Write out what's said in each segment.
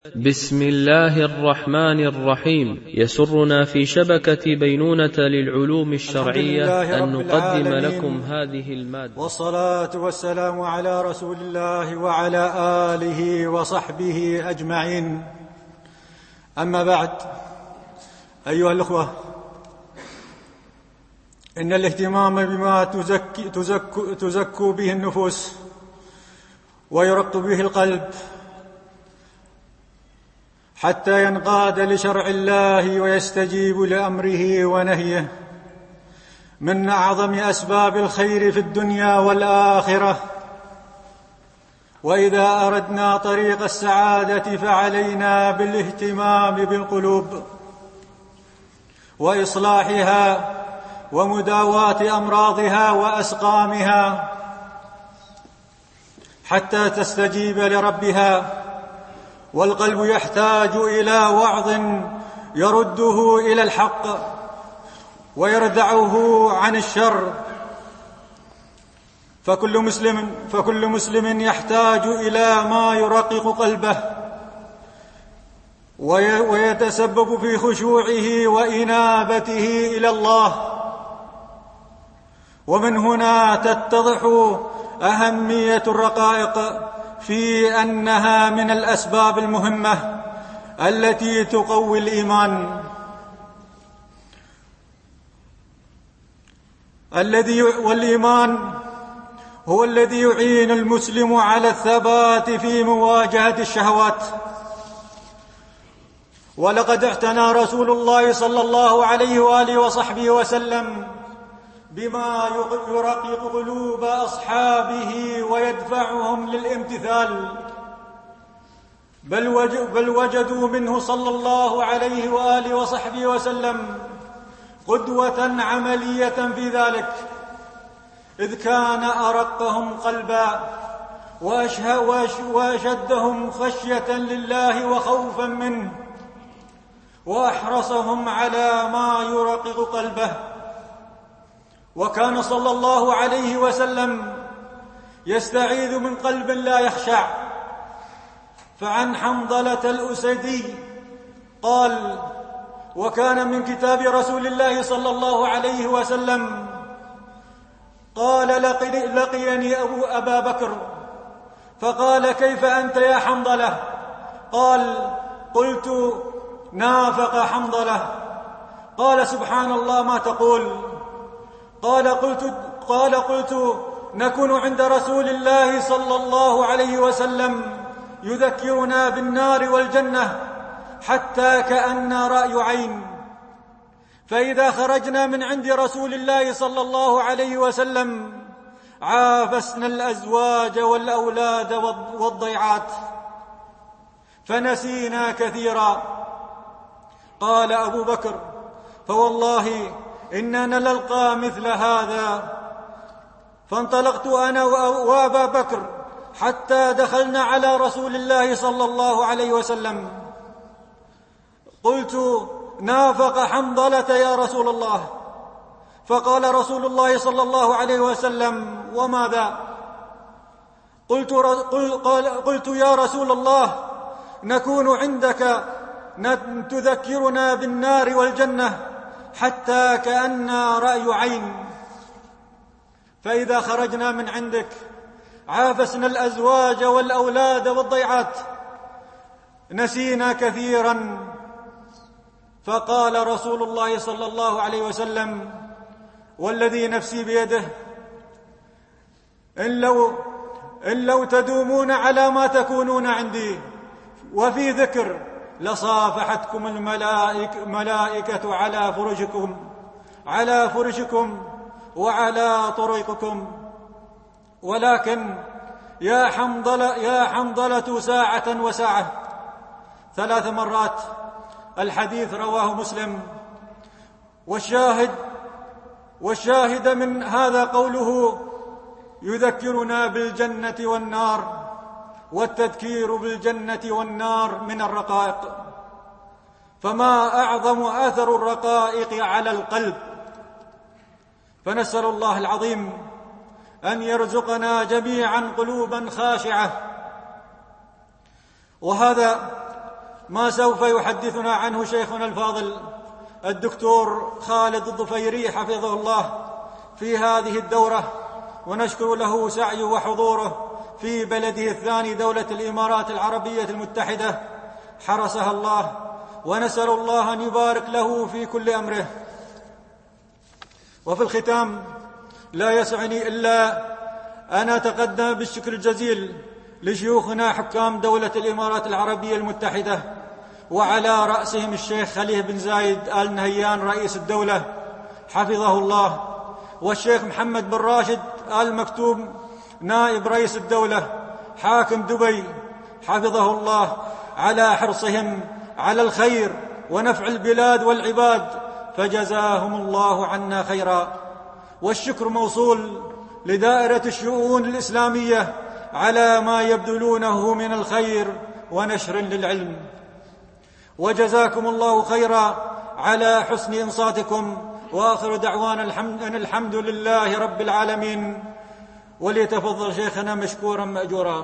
بسم الله الرحمن الرحيم. يسرنا في شبكة بينونة للعلوم الشرعية أن نقدم لكم هذه المادة، والصلاة والسلام على رسول الله وعلى آله وصحبه أجمعين. أما بعد، أيها الأخوة، إن الاهتمام بما تزكو به النفوس ويرق به القلب حتى ينقاد لشرع الله ويستجيب لأمره ونهيه من أعظم أسباب الخير في الدنيا والآخرة. وإذا أردنا طريق السعادة فعلينا بالاهتمام بالقلوب وإصلاحها ومداواة أمراضها وأسقامها حتى تستجيب لربها. والقلب يحتاج إلى وعظ يرده إلى الحق ويردعه عن الشر، فكل مسلم يحتاج إلى ما يرقق قلبه ويتسبب في خشوعه وإنابته إلى الله. ومن هنا تتضح أهمية الرقائق في أنها من الأسباب المهمة التي تقوي الإيمان، والإيمان هو الذي يعين المسلم على الثبات في مواجهة الشهوات. ولقد اعتنى رسول الله صلى الله عليه وآله وصحبه وسلم بما يرقق قلوب أصحابه ويدفعهم للامتثال، بل وجدوا منه صلى الله عليه وآله وصحبه وسلم قدوة عملية في ذلك، إذ كان أرقهم قلبا وأشدهم خشية لله وخوفا منه، وأحرصهم على ما يرقق قلبه. وكان صلى الله عليه وسلم يستعيذ من قلب لا يخشع. فعن حنظلة الأسدي قال: وكان من كتاب رسول الله صلى الله عليه وسلم قال: لقيني أبا بكر فقال: كيف أنت يا حنظلة؟ قال: قلت: نافق حنظلة. قال: سبحان الله، ما تقول؟ قال: قلت: نكون عند رسول الله صلى الله عليه وسلم يذكرنا بالنار والجنة حتى كأننا رأي عين، فإذا خرجنا من عند رسول الله صلى الله عليه وسلم عافسنا الأزواج والأولاد والضيعات فنسينا كثيرا. قال أبو بكر: فوالله إننا نلقى مثل هذا. فانطلقت أنا وأبا بكر حتى دخلنا على رسول الله صلى الله عليه وسلم. قلت: نافق حنظلة يا رسول الله. فقال رسول الله صلى الله عليه وسلم: وماذا؟ قلت: يا رسول الله، نكون عندك تذكرنا بالنار والجنة حتى كأننا رأي عين، فإذا خرجنا من عندك عافسنا الأزواج والأولاد والضيعات نسينا كثيرا. فقال رسول الله صلى الله عليه وسلم: والذي نفسي بيده، إن لو تدومون على ما تكونون عندي وفي ذكر لصافحتكم الملائكة على فرشكم وعلى طريقكم. ولكن يا حنظلة ساعة وساعة 3 مرات. الحديث رواه مسلم. والشاهد من هذا قوله: يذكرنا بالجنة والنار. والتذكير بالجنة والنار من الرقائق، فما أعظم أثر الرقائق على القلب. فنسأل الله العظيم أن يرزقنا جميعا قلوبا خاشعة. وهذا ما سوف يحدثنا عنه شيخنا الفاضل الدكتور خالد الظفيري حفظه الله في هذه الدورة، ونشكر له سعيه وحضوره في بلده الثاني دولة الإمارات العربية المتحدة حرسها الله، ونسأل الله أن يبارك له في كل أمره. وفي الختام لا يسعني إلا أن أتقدم بالشكر الجزيل لشيوخنا حكام دولة الإمارات العربية المتحدة، وعلى رأسهم الشيخ خليفة بن زايد آل نهيان رئيس الدولة حفظه الله، والشيخ محمد بن راشد آل مكتوم نائب رئيس الدولة حاكم دبي حفظه الله، على حرصهم على الخير ونفع البلاد والعباد، فجزاهم الله عنا خيرا. والشكر موصول لدائرة الشؤون الإسلامية على ما يبذلونه من الخير ونشر للعلم. وجزاكم الله خيرا على حسن إنصاتكم، وآخر دعوانا الحمد لله رب العالمين. وليتفضل شيخنا مشكورا مأجورا.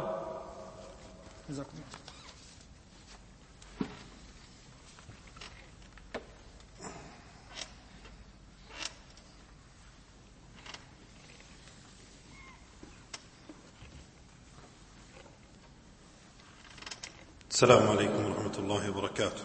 السلام عليكم ورحمة الله وبركاته.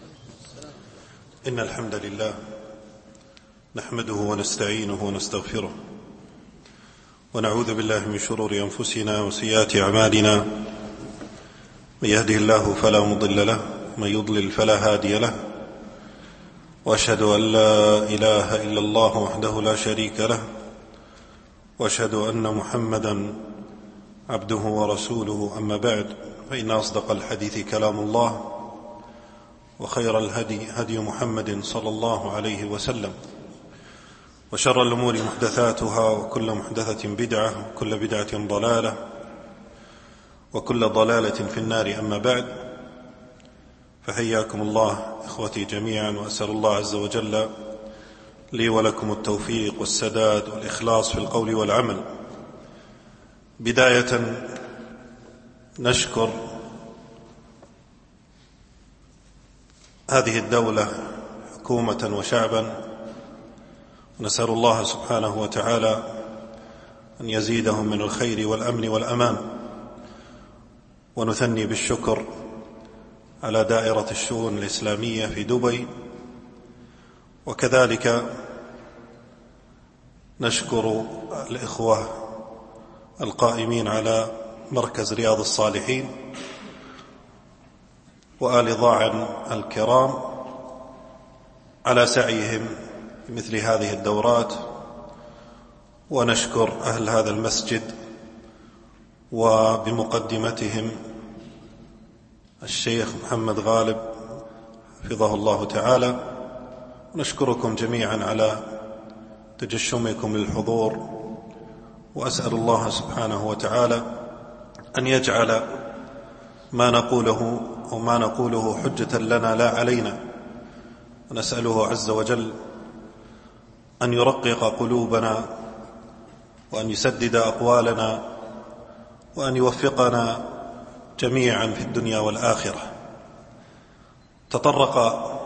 إن الحمد لله نحمده ونستعينه ونستغفره، ونعوذ بالله من شرور أنفسنا وسيئات أعمالنا، من يهده الله فلا مضل له، من يضلل فلا هادي له، وأشهد أن لا إله إلا الله وحده لا شريك له، وأشهد أن محمدا عبده ورسوله. أما بعد، فإن أصدق الحديث كلام الله، وخير الهدي هدي محمد صلى الله عليه وسلم، وشر الأمور محدثاتها، وكل محدثة بدعة، وكل بدعة ضلالة، وكل ضلالة في النار. أما بعد، فحياكم الله إخوتي جميعا، وأسأل الله عز وجل لي ولكم التوفيق والسداد والإخلاص في القول والعمل. بداية نشكر هذه الدولة حكومة وشعبا، ونسأل الله سبحانه وتعالى أن يزيدهم من الخير والأمن والأمان. ونثني بالشكر على دائرة الشؤون الإسلامية في دبي، وكذلك نشكر الإخوة القائمين على مركز رياض الصالحين وآل ضاعن الكرام على سعيهم في مثل هذه الدورات، ونشكر أهل هذا المسجد وبمقدمتهم الشيخ محمد غالب حفظه الله تعالى. ونشكركم جميعا على تجشمكم للحضور، وأسأل الله سبحانه وتعالى أن يجعل ما نقوله حجة لنا لا علينا، ونسأله عز وجل أن يرقق قلوبنا، وأن يسدد أقوالنا، وأن يوفقنا جميعا في الدنيا والآخرة. تطرق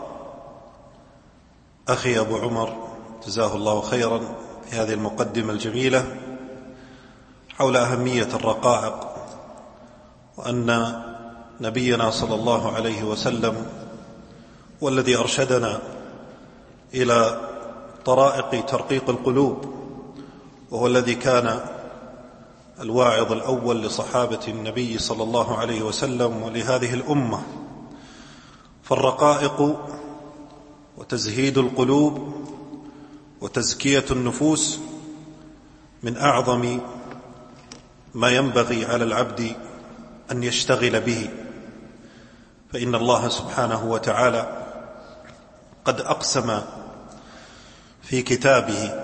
أخي أبو عمر جزاه الله خيرا في هذه المقدمة الجميلة حول أهمية الرقائق، وأن نبينا صلى الله عليه وسلم والذي أرشدنا إلى طرائق ترقيق القلوب، وهو الذي كان الواعظ الأول لصحابة النبي صلى الله عليه وسلم ولهذه الأمة. فالرقائق وتزهيد القلوب وتزكية النفوس من أعظم ما ينبغي على العبد أن يشتغل به، فإن الله سبحانه وتعالى قد أقسم في كتابه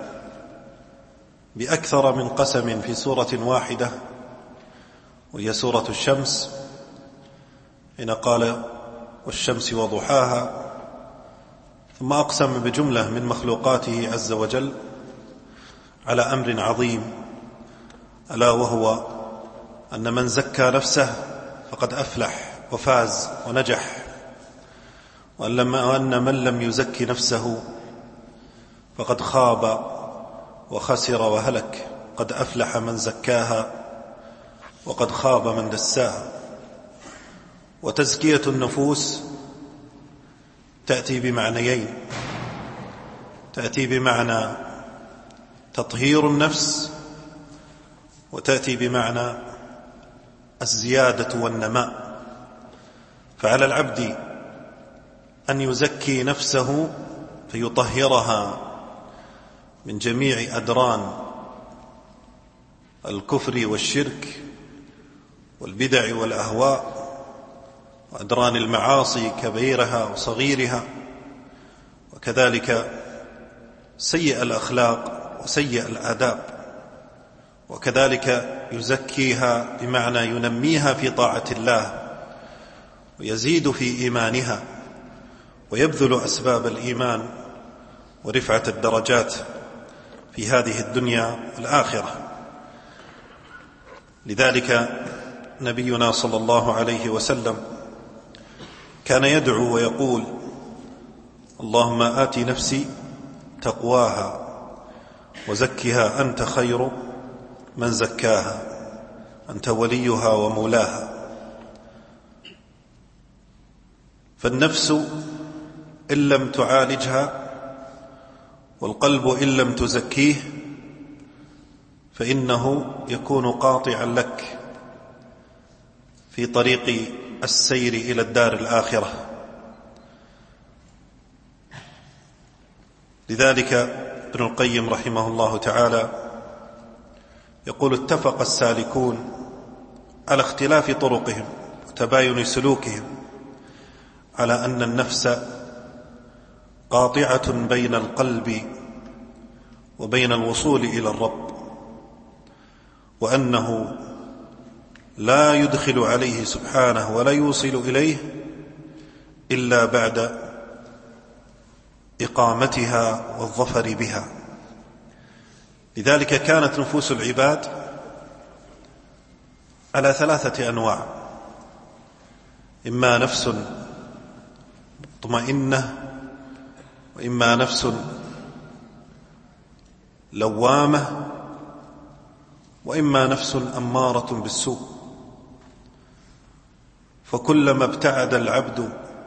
بأكثر من قسم في سورة واحدة، وهي سورة الشمس، حين قال والشمس وضحاها، ثم أقسم بجملة من مخلوقاته عز وجل على أمر عظيم، ألا وهو أن من زكى نفسه فقد أفلح وفاز ونجح. وأن من لم يزكي نفسه فقد خاب وخسر وهلك. قد أفلح من زكاها وقد خاب من دساها. وتزكية النفوس تأتي بمعنيين: تأتي بمعنى تطهير النفس، وتأتي بمعنى الزيادة والنماء. فعلى العبد أن يزكي نفسه فيطهرها من جميع أدران الكفر والشرك والبدع والأهواء وأدران المعاصي كبيرها وصغيرها، وكذلك سيء الأخلاق وسيء الآداب. وكذلك يزكيها بمعنى ينميها في طاعة الله ويزيد في إيمانها ويبذل أسباب الإيمان ورفعة الدرجات في هذه الدنيا والآخرة. لذلك نبينا صلى الله عليه وسلم كان يدعو ويقول: اللهم آت نفسي تقواها وزكها أنت خير من زكاها، أنت وليها ومولاها. فالنفس إن لم تعالجها والقلب إن لم تزكيه فإنه يكون قاطعا لك في طريق السير إلى الدار الآخرة. لذلك ابن القيم رحمه الله تعالى يقول: اتفق السالكون على اختلاف طرقهم وتباين سلوكهم على أن النفس قاطعة بين القلب وبين الوصول إلى الرب، وأنه لا يدخل عليه سبحانه ولا يوصل إليه إلا بعد إقامتها والظفر بها. لذلك كانت نفوس العباد على 3 أنواع: إما نفس مطمئنة، وإما نفس لوامة، وإما نفس أمارة بالسوء. فكلما ابتعد العبد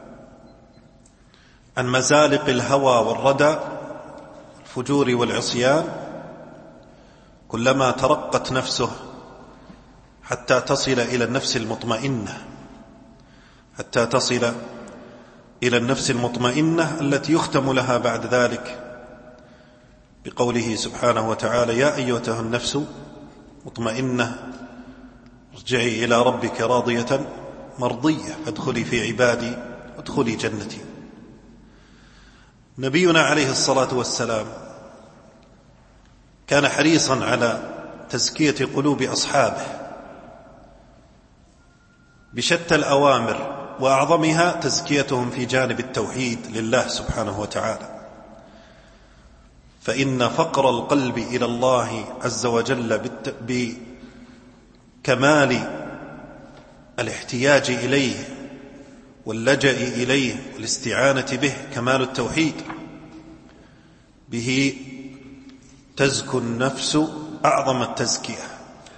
عن مزالق الهوى والردى الفجور والعصيان كلما ترقت نفسه حتى تصل إلى النفس المطمئنة، حتى تصل إلى النفس المطمئنة التي يختم لها بعد ذلك بقوله سبحانه وتعالى: يا أيتها النفس مطمئنة ارجعي إلى ربك راضية مرضية فادخلي في عبادي وادخلي جنتي. نبينا عليه الصلاة والسلام كان حريصا على تزكية قلوب أصحابه بشتى الأوامر، وأعظمها تزكيتهم في جانب التوحيد لله سبحانه وتعالى. فإن فقر القلب إلى الله عز وجل بكمال الاحتياج إليه واللجأ إليه والاستعانة به كمال التوحيد، به تزكو النفس أعظم التزكية.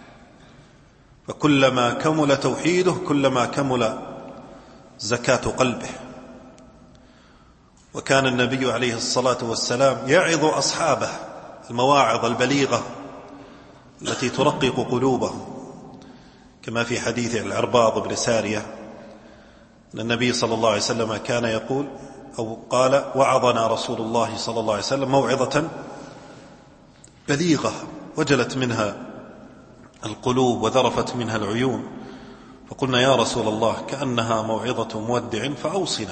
فكلما كمل توحيده كلما كمل زكاة قلبه. وكان النبي عليه الصلاة والسلام يعظ أصحابه المواعظ البليغة التي ترقق قلوبهم، كما في حديث العرباض بن سارية أن النبي صلى الله عليه وسلم كان يقول أو قال: وعظنا رسول الله صلى الله عليه وسلم موعظة بليغة وجلت منها القلوب وذرفت منها العيون، فقلنا: يا رسول الله كأنها موعظة مودع فأوصنا.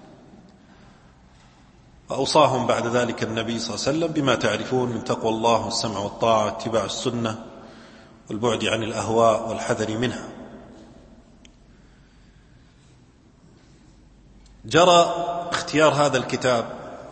فأوصاهم بعد ذلك النبي صلى الله عليه وسلم بما تعرفون من تقوى الله والسمع والطاعة واتباع السنة والبعد عن الأهواء والحذر منها. جرى اختيار هذا الكتاب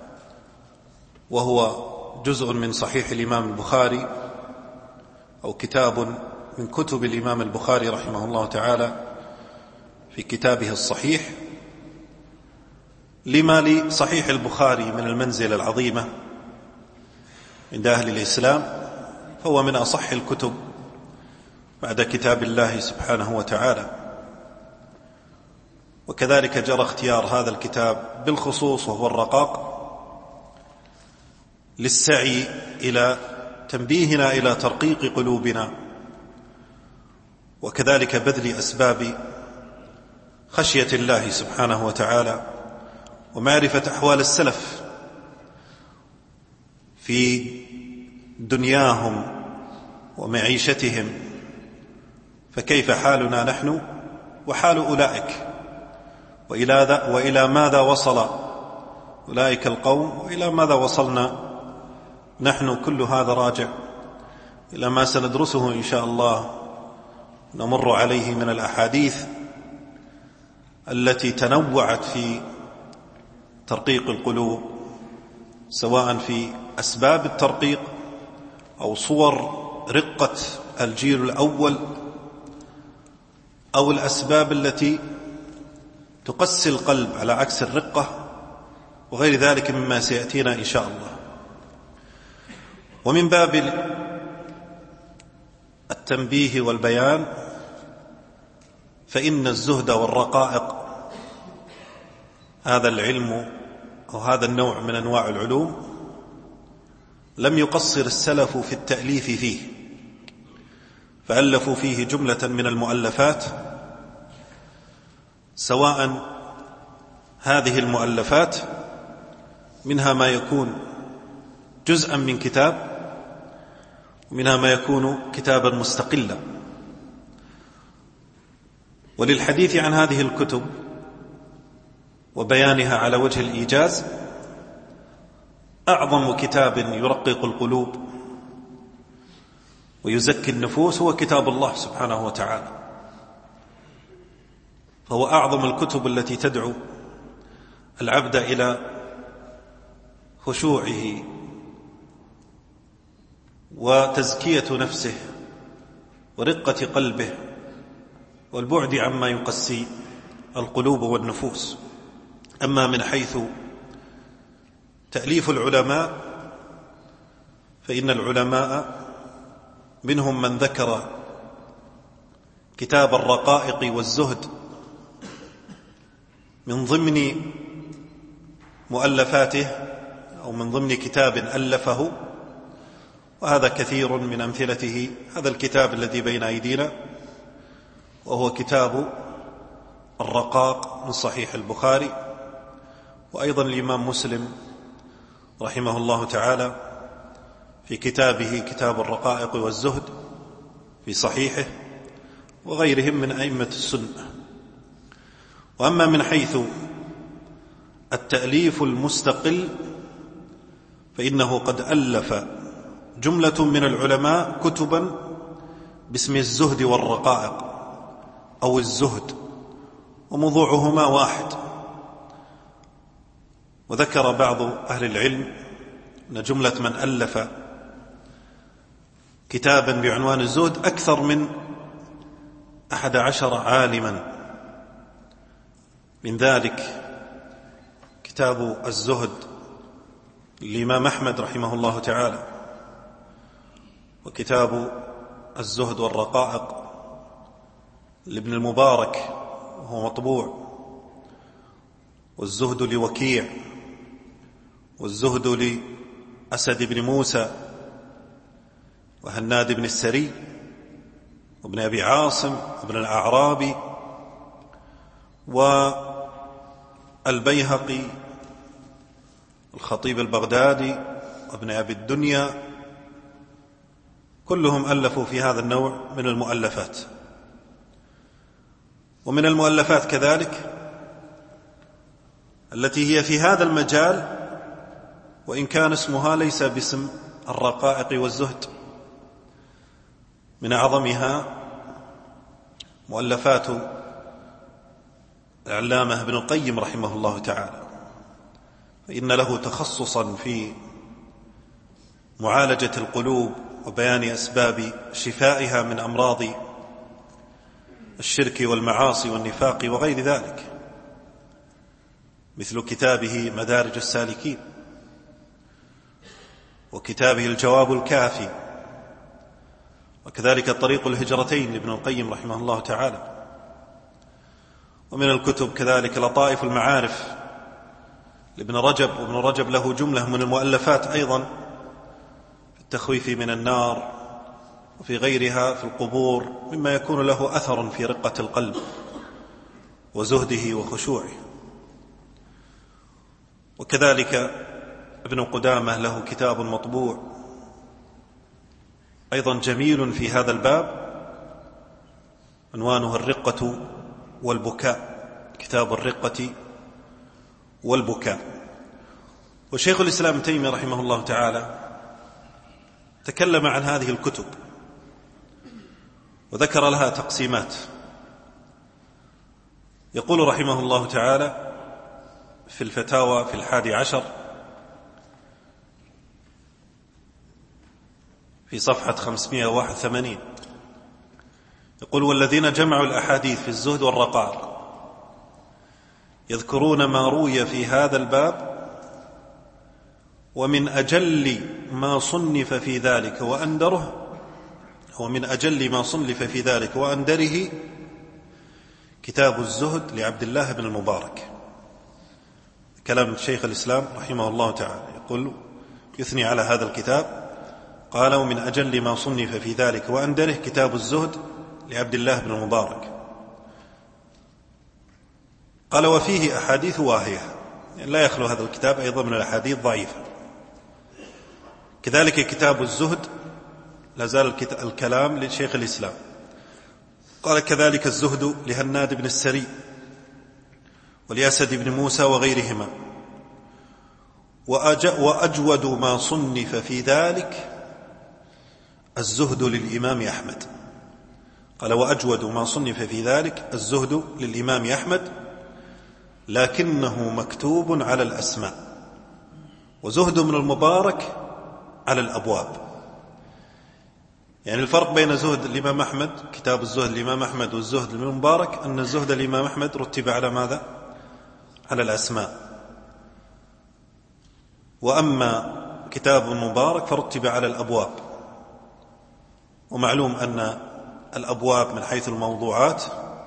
وهو جزء من صحيح الإمام البخاري أو كتاب من كتب الإمام البخاري رحمه الله تعالى في كتابه الصحيح، لما لصحيح البخاري من المنزلة العظيمة عند أهل الإسلام، فهو من أصح الكتب بعد كتاب الله سبحانه وتعالى. وكذلك جرى اختيار هذا الكتاب بالخصوص وهو الرقاق للسعي إلى تنبيهنا إلى ترقيق قلوبنا، وكذلك بذل أسباب خشية الله سبحانه وتعالى ومعرفة أحوال السلف في دنياهم ومعيشتهم، فكيف حالنا نحن وحال أولئك، وإلى ماذا وصل أولئك القوم وإلى ماذا وصلنا نحن. كل هذا راجع إلى ما سندرسه إن شاء الله، نمر عليه من الأحاديث التي تنوعت في ترقيق القلوب، سواء في أسباب الترقيق أو صور رقة الجيل الأول أو الأسباب التي تقسي القلب على عكس الرقة وغير ذلك مما سيأتينا إن شاء الله. ومن باب التنبيه والبيان، فإن الزهد والرقائق هذا العلم أو هذا النوع من أنواع العلوم لم يقصر السلف في التأليف فيه، فألفوا فيه جملة من المؤلفات، سواء هذه المؤلفات منها ما يكون جزءا من كتاب ومنها ما يكون كتابا مستقلا. وللحديث عن هذه الكتب وبيانها على وجه الإيجاز، أعظم كتاب يرقق القلوب ويزكي النفوس هو كتاب الله سبحانه وتعالى، فهو أعظم الكتب التي تدعو العبد إلى خشوعه وتزكية نفسه ورقة قلبه والبعد عما يقسي القلوب والنفوس. أما من حيث تأليف العلماء، فإن العلماء منهم من ذكر كتاب الرقائق والزهد من ضمن مؤلفاته أو من ضمن كتاب ألفه، وهذا كثير من أمثلته هذا الكتاب الذي بين أيدينا، وهو كتاب الرقاق من صحيح البخاري. وأيضا الإمام مسلم رحمه الله تعالى في كتابه كتاب الرقائق والزهد في صحيحه، وغيرهم من أئمة السنة. وأما من حيث التأليف المستقل، فإنه قد ألف جملة من العلماء كتبا باسم الزهد والرقائق أو الزهد، وموضوعهما واحد. وذكر بعض أهل العلم أن جملة من ألف كتابا بعنوان الزهد أكثر من 11 عالما، من ذلك كتاب الزهد للإمام أحمد رحمه الله تعالى، وكتاب الزهد والرقائق لابن المبارك وهو مطبوع، والزهد لوكيع، والزهد لأسد بن موسى وهناد بن السري وابن أبي عاصم وابن الأعرابي والبيهقي الخطيب البغدادي وابن أبي الدنيا، كلهم ألفوا في هذا النوع من المؤلفات. ومن المؤلفات كذلك التي هي في هذا المجال، وإن كان اسمها ليس باسم الرقائق والزهد، من أعظمها مؤلفات العلامة ابن القيم رحمه الله تعالى، فإن له تخصصا في معالجة القلوب وبيان أسباب شفائها من أمراض الشرك والمعاصي والنفاق وغير ذلك. مثل كتابه مدارج السالكين، وكتابه الجواب الكافي، وكذلك طريق الهجرتين لابن القيم رحمه الله تعالى. ومن الكتب كذلك لطائف المعارف لابن رجب، وابن رجب له جملة من المؤلفات أيضا في التخويف من النار وفي غيرها في القبور، مما يكون له أثر في رقة القلب وزهده وخشوعه. وكذلك ابن قدامة له كتاب مطبوع أيضا جميل في هذا الباب، عنوانه الرقة والبكاء، كتاب الرقة والبكاء. وشيخ الإسلام ابن تيمية رحمه الله تعالى تكلم عن هذه الكتب وذكر لها تقسيمات. يقول رحمه الله تعالى في الفتاوى في 11 في صفحة 581، يقول: والذين جمعوا الأحاديث في الزهد والرقائق يذكرون ما روي في هذا الباب، ومن أجل ما صنف في ذلك وأندره، ومن أجل ما صنف في ذلك وأندره كتاب الزهد لعبد الله بن المبارك. كلام شيخ الإسلام رحمه الله تعالى، يقول يثني على هذا الكتاب، قال: ومن أجل ما صنف في ذلك وأندره كتاب الزهد لعبد الله بن المبارك. قال: وفيه أحاديث واهية، يعني لا يخلو هذا الكتاب أيضا من الأحاديث ضعيفة. كذلك كتاب الزهد لا زال الكلام لشيخ الإسلام. قال: كذلك الزهد لهناد بن السري ولأسد بن موسى وغيرهما. وأجود ما صنف في ذلك الزهد للإمام أحمد. قال: وأجود ما صنف في ذلك الزهد للإمام أحمد، لكنه مكتوب على الأسماء، وزهد من المبارك على الأبواب. يعني الفرق بين زهد الإمام أحمد، كتاب الزهد الإمام أحمد، والزهد المبارك، أن الزهد الإمام أحمد رتب على ماذا؟ على الأسماء. وأما كتاب المبارك فرتب على الأبواب. ومعلوم أن الأبواب من حيث الموضوعات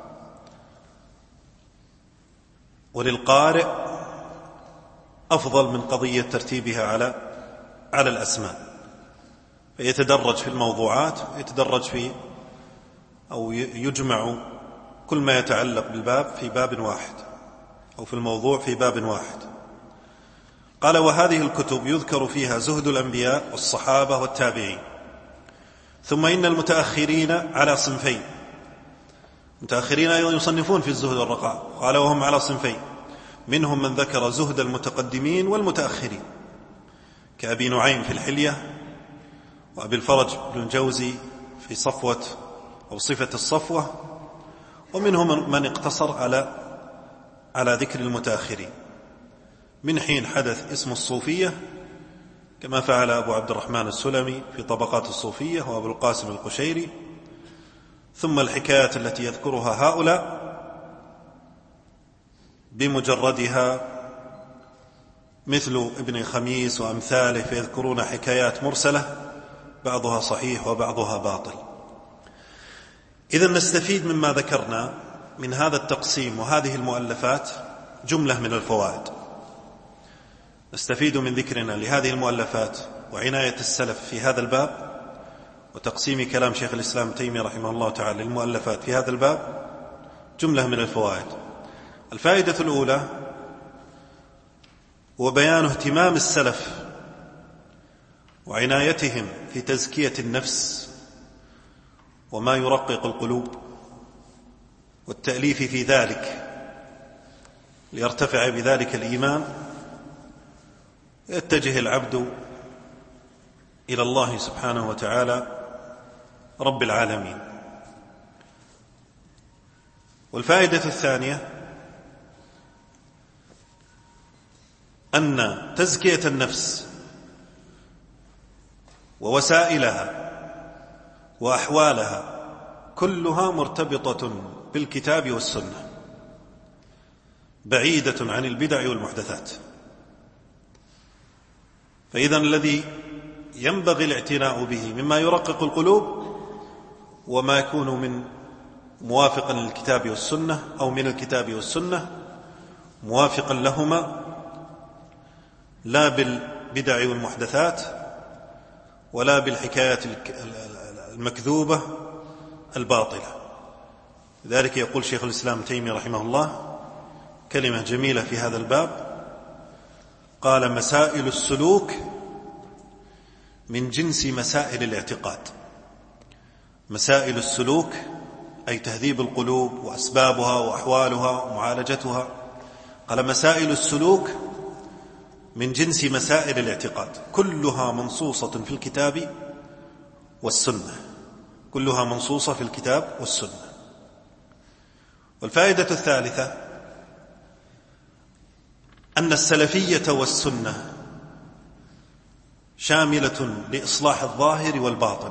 وللقارئ أفضل من قضية ترتيبها على الأسماء، فيتدرج في الموضوعات، يتدرج في أو يجمع كل ما يتعلق بالباب في باب واحد، أو في الموضوع في باب واحد. قال: وهذه الكتب يذكر فيها زهد الأنبياء والصحابة والتابعين. ثم إن المتأخرين على صنفين. المتأخرين أيضا يصنفون في الزهد والرقائق، قال: وهم على صنفين، منهم من ذكر زهد المتقدمين والمتأخرين كأبي نعيم في الحلية، وأبي الفرج بن الجوزي في صفوة أو صفة الصفوة، ومنهم من اقتصر على ذكر المتأخرين من حين حدث اسم الصوفية، كما فعل أبو عبد الرحمن السلمي في طبقات الصوفية وأبو القاسم القشيري. ثم الحكايات التي يذكرها هؤلاء بمجردها مثل ابن خميس وأمثاله، فيذكرون حكايات مرسلة بعضها صحيح وبعضها باطل. إذن نستفيد مما ذكرنا من هذا التقسيم وهذه المؤلفات جملة من الفوائد. نستفيد من ذكرنا لهذه المؤلفات وعناية السلف في هذا الباب، وتقسيم كلام شيخ الإسلام ابن تيمية رحمه الله تعالى للمؤلفات في هذا الباب جملة من الفوائد. الفائدة الأولى هو بيان اهتمام السلف وعنايتهم في تزكية النفس وما يرقق القلوب والتأليف في ذلك، ليرتفع بذلك الإيمان، يتجه العبد إلى الله سبحانه وتعالى رب العالمين. والفائدة الثانية أن تزكية النفس ووسائلها وأحوالها كلها مرتبطة بالكتاب والسنة، بعيدة عن البدع والمحدثات. فإذا الذي ينبغي الاعتناء به مما يرقق القلوب وما يكون من موافقا للكتاب والسنة أو من الكتاب والسنة موافقا لهما، لا بالبدع والمحدثات ولا بالحكايات المكذوبة الباطلة. لذلك يقول شيخ الإسلام تيمية رحمه الله كلمة جميلة في هذا الباب، قال: مسائل السلوك من جنس مسائل الاعتقاد. مسائل السلوك أي تهذيب القلوب وأسبابها وأحوالها ومعالجتها. قال: مسائل السلوك من جنس مسائل الاعتقاد، كلها منصوصة في الكتاب والسنة، كلها منصوصة في الكتاب والسنة. والفائدة الثالثة أن السلفية والسنة شاملة لإصلاح الظاهر والباطن،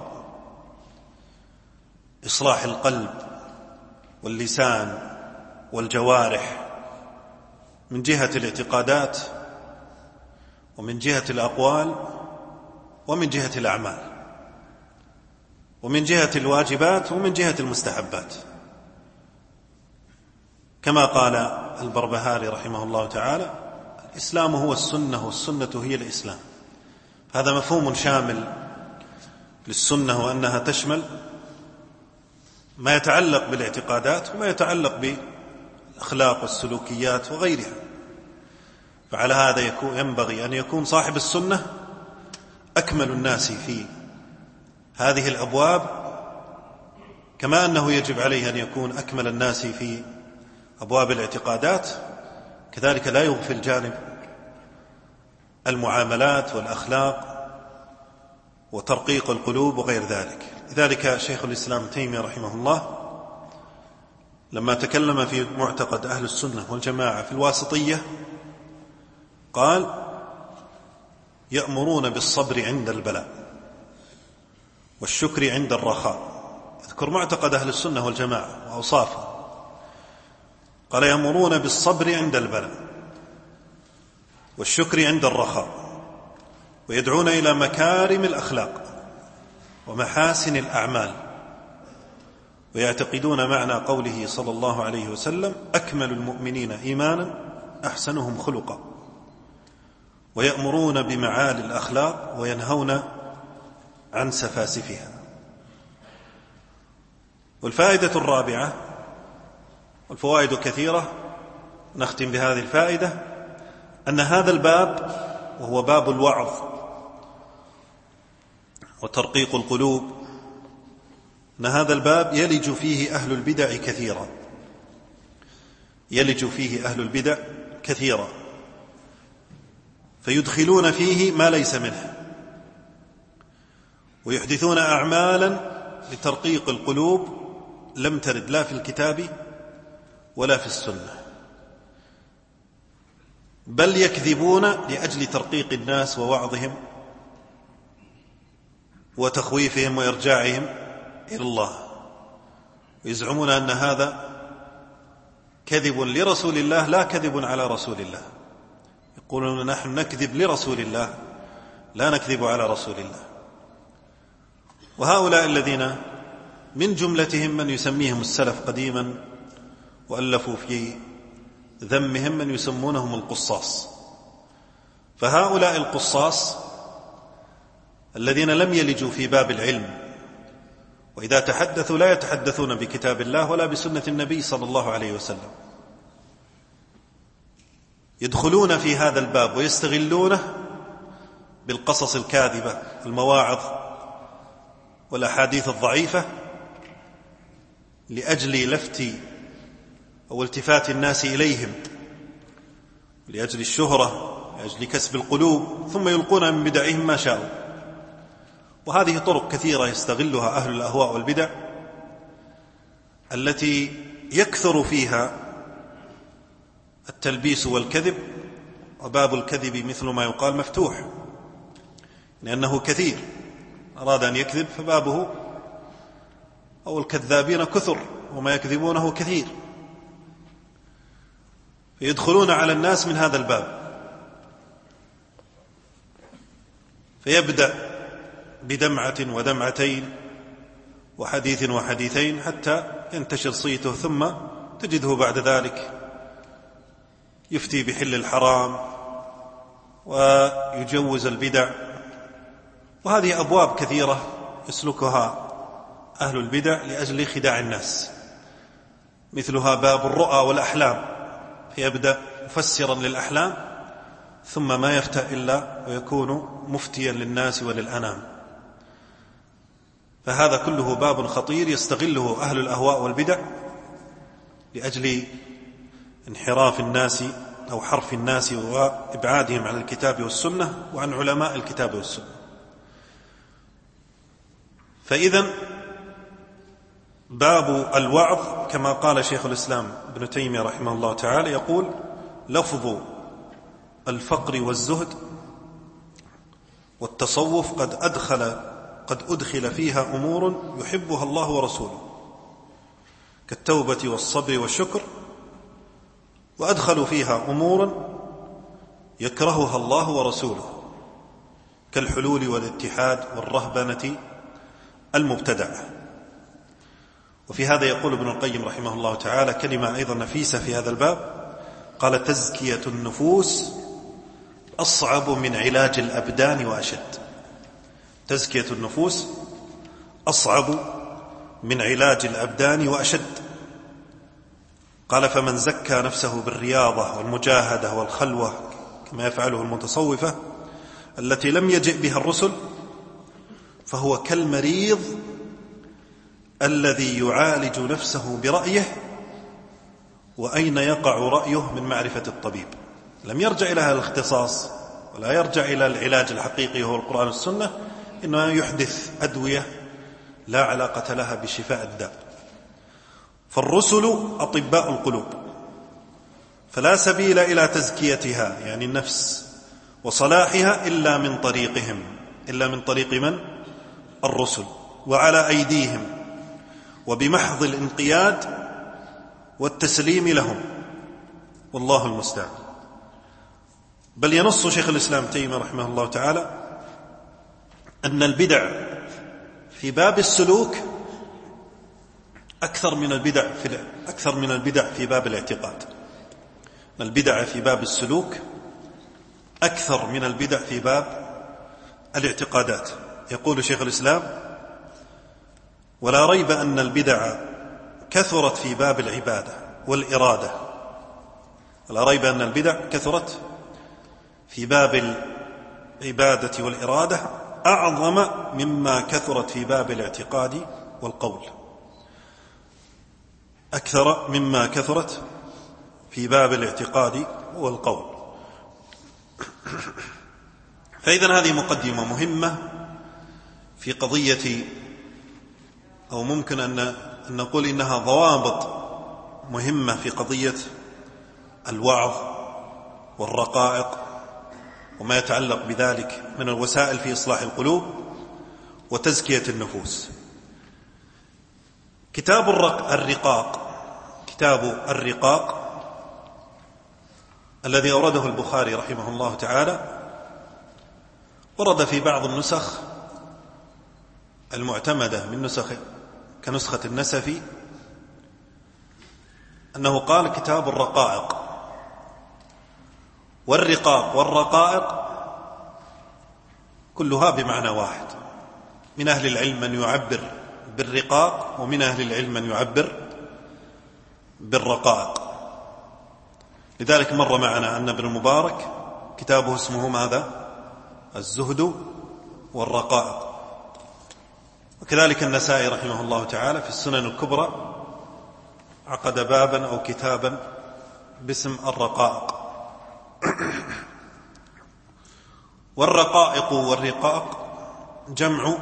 إصلاح القلب واللسان والجوارح من جهة الاعتقادات ومن جهة الأقوال ومن جهة الأعمال ومن جهة الواجبات ومن جهة المستحبات، كما قال البربهاري رحمه الله تعالى: الإسلام هو السنة والسنة هي الإسلام. هذا مفهوم شامل للسنة، وأنها تشمل ما يتعلق بالاعتقادات وما يتعلق بالأخلاق والسلوكيات وغيرها. فعلى هذا ينبغي أن يكون صاحب السنة أكمل الناس في هذه الأبواب، كما أنه يجب عليه أن يكون أكمل الناس في أبواب الاعتقادات، كذلك لا يغفل جانب المعاملات والأخلاق وترقيق القلوب وغير ذلك. لذلك شيخ الإسلام تيمية رحمه الله لما تكلم في معتقد أهل السنة والجماعة في الواسطية قال: يأمرون بالصبر عند البلاء والشكر عند الرخاء. يذكر معتقد أهل السنة والجماعة وأوصافه، قال: يأمرون بالصبر عند البلاء والشكر عند الرخاء، ويدعون إلى مكارم الأخلاق ومحاسن الأعمال، ويعتقدون معنى قوله صلى الله عليه وسلم: أكمل المؤمنين إيمانا أحسنهم خلقا، ويأمرون بمعالي الأخلاق وينهون عن سفاسفها. والفائدة الرابعة، والفوائد كثيرة، نختم بهذه الفائدة، أن هذا الباب وهو باب الوعظ وترقيق القلوب، أن هذا الباب يلج فيه أهل البدع كثيرا، يلج فيه أهل البدع كثيرا، فيدخلون فيه ما ليس منه، ويحدثون أعمالا لترقيق القلوب لم ترد لا في الكتاب ولا في السنة، بل يكذبون لأجل ترقيق الناس ووعظهم وتخويفهم وإرجاعهم إلى الله، ويزعمون أن هذا كذب لرسول الله لا كذب على رسول الله. يقولون: نحن نكذب لرسول الله لا نكذب على رسول الله. وهؤلاء الذين من جملتهم من يسميهم السلف قديما وألفوا في ذمهم من يسمونهم القصاص. فهؤلاء القصاص الذين لم يلجوا في باب العلم، وإذا تحدثوا لا يتحدثون بكتاب الله ولا بسنة النبي صلى الله عليه وسلم، يدخلون في هذا الباب ويستغلونه بالقصص الكاذبة، المواعظ والأحاديث الضعيفة، لأجل لفت أو التفات الناس إليهم، لأجل الشهرة، لأجل كسب القلوب، ثم يلقون من بدعهم ما شاءوا. وهذه طرق كثيرة يستغلها أهل الأهواء والبدع، التي يكثر فيها التلبيس والكذب، وباب الكذب مثل ما يقال مفتوح، لأنه كثير، أراد أن يكذب فبابه أو الكذابين كثر وما يكذبونه كثير. فيدخلون على الناس من هذا الباب، فيبدأ بدمعة ودمعتين وحديث وحديثين حتى ينتشر صيته، ثم تجده بعد ذلك يفتي بحل الحرام ويجوز البدع. وهذه أبواب كثيرة يسلكها أهل البدع لأجل خداع الناس، مثلها باب الرؤى والأحلام، فيبدأ مفسرا للأحلام ثم ما يفتأ إلا ويكون مفتيا للناس وللأنام. فهذا كله باب خطير يستغله أهل الأهواء والبدع لأجل انحراف الناس أو حرف الناس وإبعادهم عن الكتاب والسنة وعن علماء الكتاب والسنة. فإذن باب الوعظ كما قال شيخ الإسلام ابن تيمية رحمه الله تعالى، يقول: لفظ الفقر والزهد والتصوف قد أدخل فيها أمور يحبها الله ورسوله كالتوبة والصبر والشكر، وأدخلوا فيها أمور يكرهها الله ورسوله كالحلول والاتحاد والرهبنة المبتدعة. وفي هذا يقول ابن القيم رحمه الله تعالى كلمة أيضا نفيسة في هذا الباب، قال: تزكية النفوس أصعب من علاج الأبدان وأشد. تزكية النفوس أصعب من علاج الأبدان وأشد. قال: فمن زكى نفسه بالرياضة والمجاهدة والخلوة كما يفعله المتصوفة التي لم يجئ بها الرسل، فهو كالمريض الذي يعالج نفسه برأيه، وأين يقع رأيه من معرفة الطبيب؟ لم يرجع إلى الاختصاص ولا يرجع إلى العلاج الحقيقي هو القرآن والسنة، إنه يحدث أدوية لا علاقة لها بشفاء الداء. فالرسل أطباء القلوب، فلا سبيل إلى تزكيتها يعني النفس وصلاحها إلا من طريقهم، إلا من طريق من؟ الرسل، وعلى أيديهم وبمحض الانقياد والتسليم لهم، والله المستعان. بل ينص شيخ الإسلام تيمية رحمه الله تعالى أن البدع في باب السلوك أكثر من البدع في باب الاعتقاد. البدع في باب السلوك أكثر من البدع في باب الاعتقادات. يقول شيخ الإسلام: ولا ريب أن البدع كثرت في باب العبادة والإرادة. ولا ريب أن البدع كثرت في باب العبادة والإرادة أعظم مما كثرت في باب الاعتقاد والقول، أكثر مما كثرت في باب الاعتقاد والقول. فإذن هذه مقدمة مهمة في قضية، أو ممكن أن نقول إنها ضوابط مهمة في قضية الوعظ والرقائق وما يتعلق بذلك من الوسائل في إصلاح القلوب وتزكية النفوس. كتاب الرقاق الذي أورده البخاري رحمه الله تعالى، ورد في بعض النسخ المعتمدة من كنسخة النسفي أنه قال: كتاب الرقائق. والرقاق والرقائق كلها بمعنى واحد. من أهل العلم من يعبر بالرقاق، ومن أهل العلم من يعبر بالرقائق. لذلك مر معنا أن ابن المبارك كتابه اسمه ماذا؟ الزهد والرقائق. وكذلك النسائي رحمه الله تعالى في السنن الكبرى عقد بابا أو كتابا باسم الرقائق. والرقائق والرقاق جمع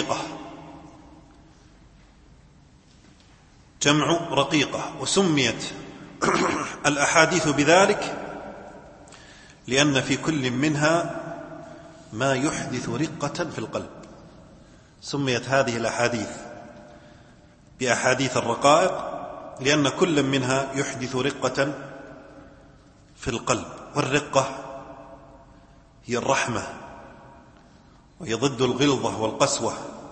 رقيقة، وسميت الأحاديث بذلك لأن في كل منها ما يحدث رقة في القلب. سميت هذه الأحاديث بأحاديث الرقائق لأن كل منها يحدث رقة في القلب. والرقة هي الرحمة، وهي ضد الغلظة والقسوة،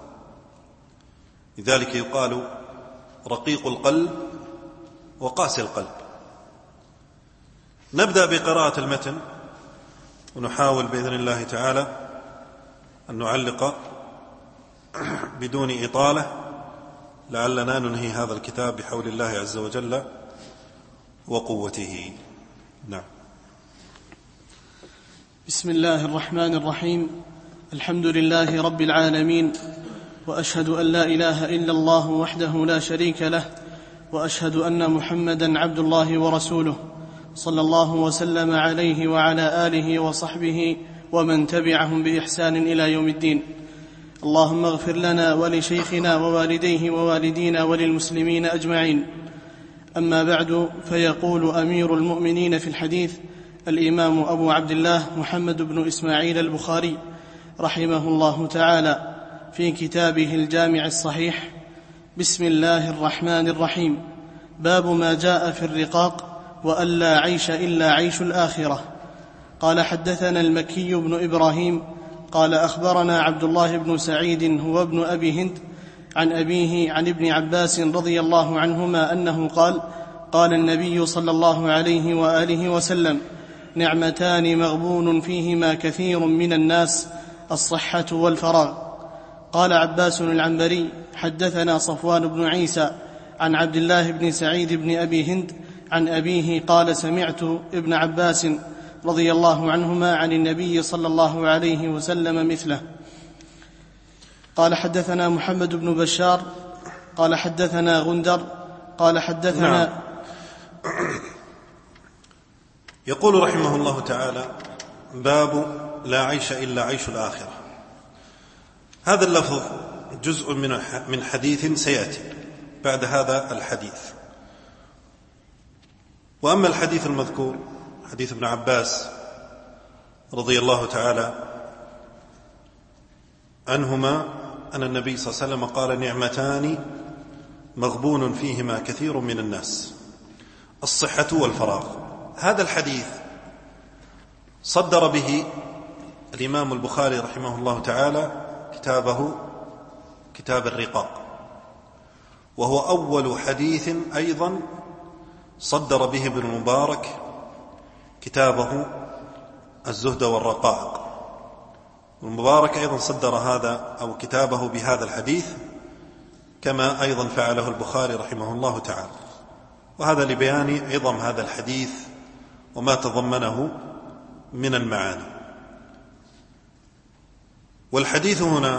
لذلك يقال رقيق القلب وقاسي القلب. نبدأ بقراءة المتن، ونحاول بإذن الله تعالى أن نعلق بدون إطالة، لعلنا ننهي هذا الكتاب بحول الله عز وجل وقوته. نعم. بسم الله الرحمن الرحيم. الحمد لله رب العالمين، وأشهد أن لا إله إلا الله وحده لا شريك له، وأشهد أن محمدا عبد الله ورسوله، صلى الله وسلم عليه وعلى آله وصحبه ومن تبعهم بإحسان إلى يوم الدين. اللهم اغفر لنا ولشيخنا ووالديه ووالدينا وللمسلمين أجمعين. أما بعد، فيقول أمير المؤمنين في الحديث الإمام أبو عبد الله محمد بن إسماعيل البخاري رحمه الله تعالى في كتابه الجامع الصحيح: بسم الله الرحمن الرحيم. باب ما جاء في الرقاق وأن لا عيش إلا عيش الآخرة. قال: حدثنا المكي بن إبراهيم قال: أخبرنا عبد الله بن سعيد هو ابن أبي هند عن أبيه عن ابن عباس رضي الله عنهما أنه قال: قال النبي صلى الله عليه وآله وسلم: نعمتان مغبون فيهما كثير من الناس، الصحة والفراغ. قال عباس العنبري: حدثنا صفوان بن عيسى عن عبد الله بن سعيد بن أبي هند عن أبيه قال: سمعت ابن عباس رضي الله عنهما عن النبي صلى الله عليه وسلم مثله. قال: حدثنا محمد بن بشار قال: حدثنا غندر قال: حدثنا نعم. يقول رحمه الله تعالى: باب لا عيش إلا عيش الآخرة. هذا اللفظ جزء من حديث سيأتي بعد هذا الحديث. وأما الحديث المذكور حديث ابن عباس رضي الله تعالى عنهما أن النبي صلى الله عليه وسلم قال: نعمتان مغبون فيهما كثير من الناس، الصحة والفراغ. هذا الحديث صدر به الإمام البخاري رحمه الله تعالى كتابه كتاب الرقاق، وهو أول حديث أيضا صدر به ابن المبارك كتابه الزهد والرقائق. المبارك أيضا صدر هذا أو كتابه بهذا الحديث، كما أيضا فعله البخاري رحمه الله تعالى، وهذا لبيان عظم هذا الحديث وما تضمنه من المعاني. والحديث هنا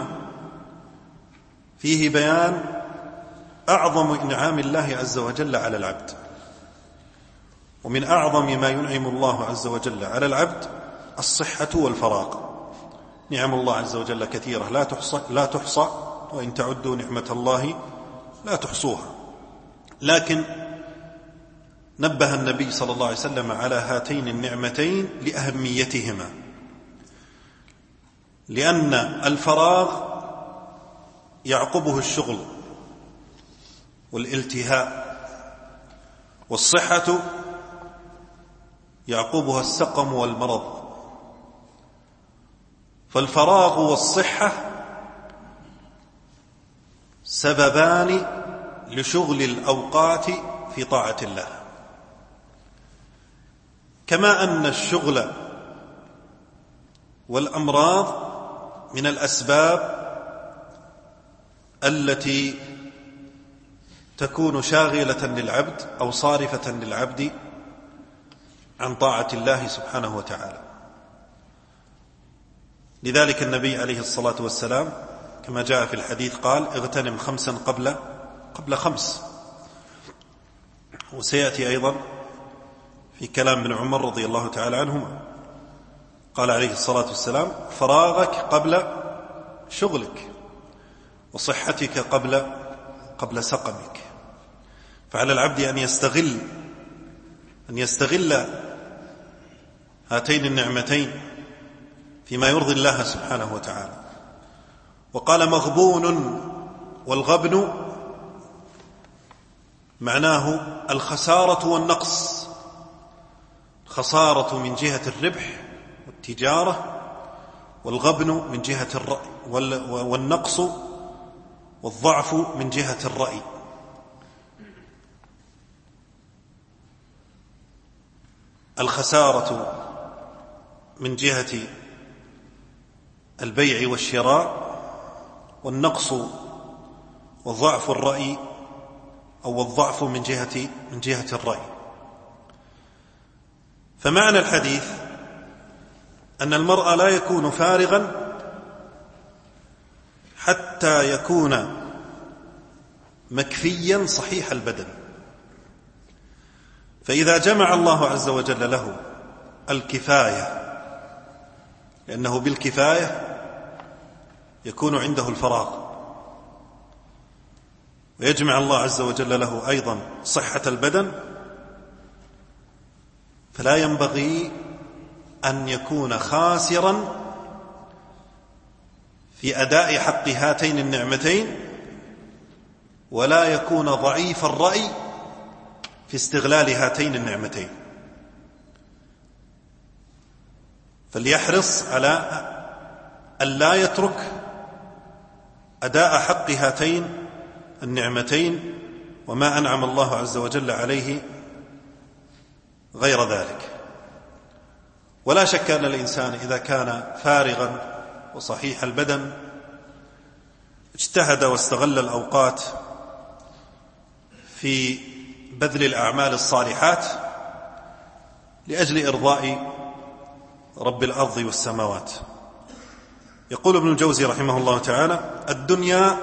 فيه بيان أعظم إنعام الله عز وجل على العبد، ومن أعظم ما ينعم الله عز وجل على العبد الصحة والفراغ. نعم الله عز وجل كثيرة لا تحصى، وإن تعدوا نعمة الله لا تحصوها. لكن نبه النبي صلى الله عليه وسلم على هاتين النعمتين لأهميتهما، لأن الفراغ يعقبه الشغل والالتهاء، والصحة يعقبها السقم والمرض. فالفراغ والصحة سببان لشغل الأوقات في طاعة الله، كما أن الشغل والأمراض من الأسباب التي تكون شاغلة للعبد أو صارفة للعبد عن طاعة الله سبحانه وتعالى. لذلك النبي عليه الصلاة والسلام كما جاء في الحديث قال: اغتنم 5 قبل 5. وسيأتي أيضا في كلام ابن عمر رضي الله تعالى عنهما، قال عليه الصلاة والسلام: فراغك قبل شغلك، وصحتك قبل سقمك. فعلى العبد أن يستغل هاتين النعمتين فيما يرضي الله سبحانه وتعالى. وقال: مغبون، والغبن معناه الخسارة والنقص، الخسارة من جهة الربح والتجارة، والغبن من جهة الرأي، والنقص والضعف من جهة الرأي. الخسارة من جهة البيع والشراء، والنقص وضعف الرأي أو الضعف من جهة الرأي. فمعنى الحديث أن المرء لا يكون فارغا حتى يكون مكفيا صحيح البدن. فإذا جمع الله عز وجل له الكفاية، لأنه بالكفاية يكون عنده الفراغ، ويجمع الله عز وجل له أيضا صحة البدن، فلا ينبغي أن يكون خاسرا في أداء حق هاتين النعمتين، ولا يكون ضعيف الرأي في استغلال هاتين النعمتين. فليحرص على أن لا يترك أداء حق هاتين النعمتين وما أنعم الله عز وجل عليه غير ذلك. ولا شك أن الإنسان إذا كان فارغا وصحيح البدن اجتهد واستغل الأوقات في بذل الأعمال الصالحات لأجل إرضاء رب الأرض والسماوات. يقول ابن الجوزي رحمه الله تعالى: الدنيا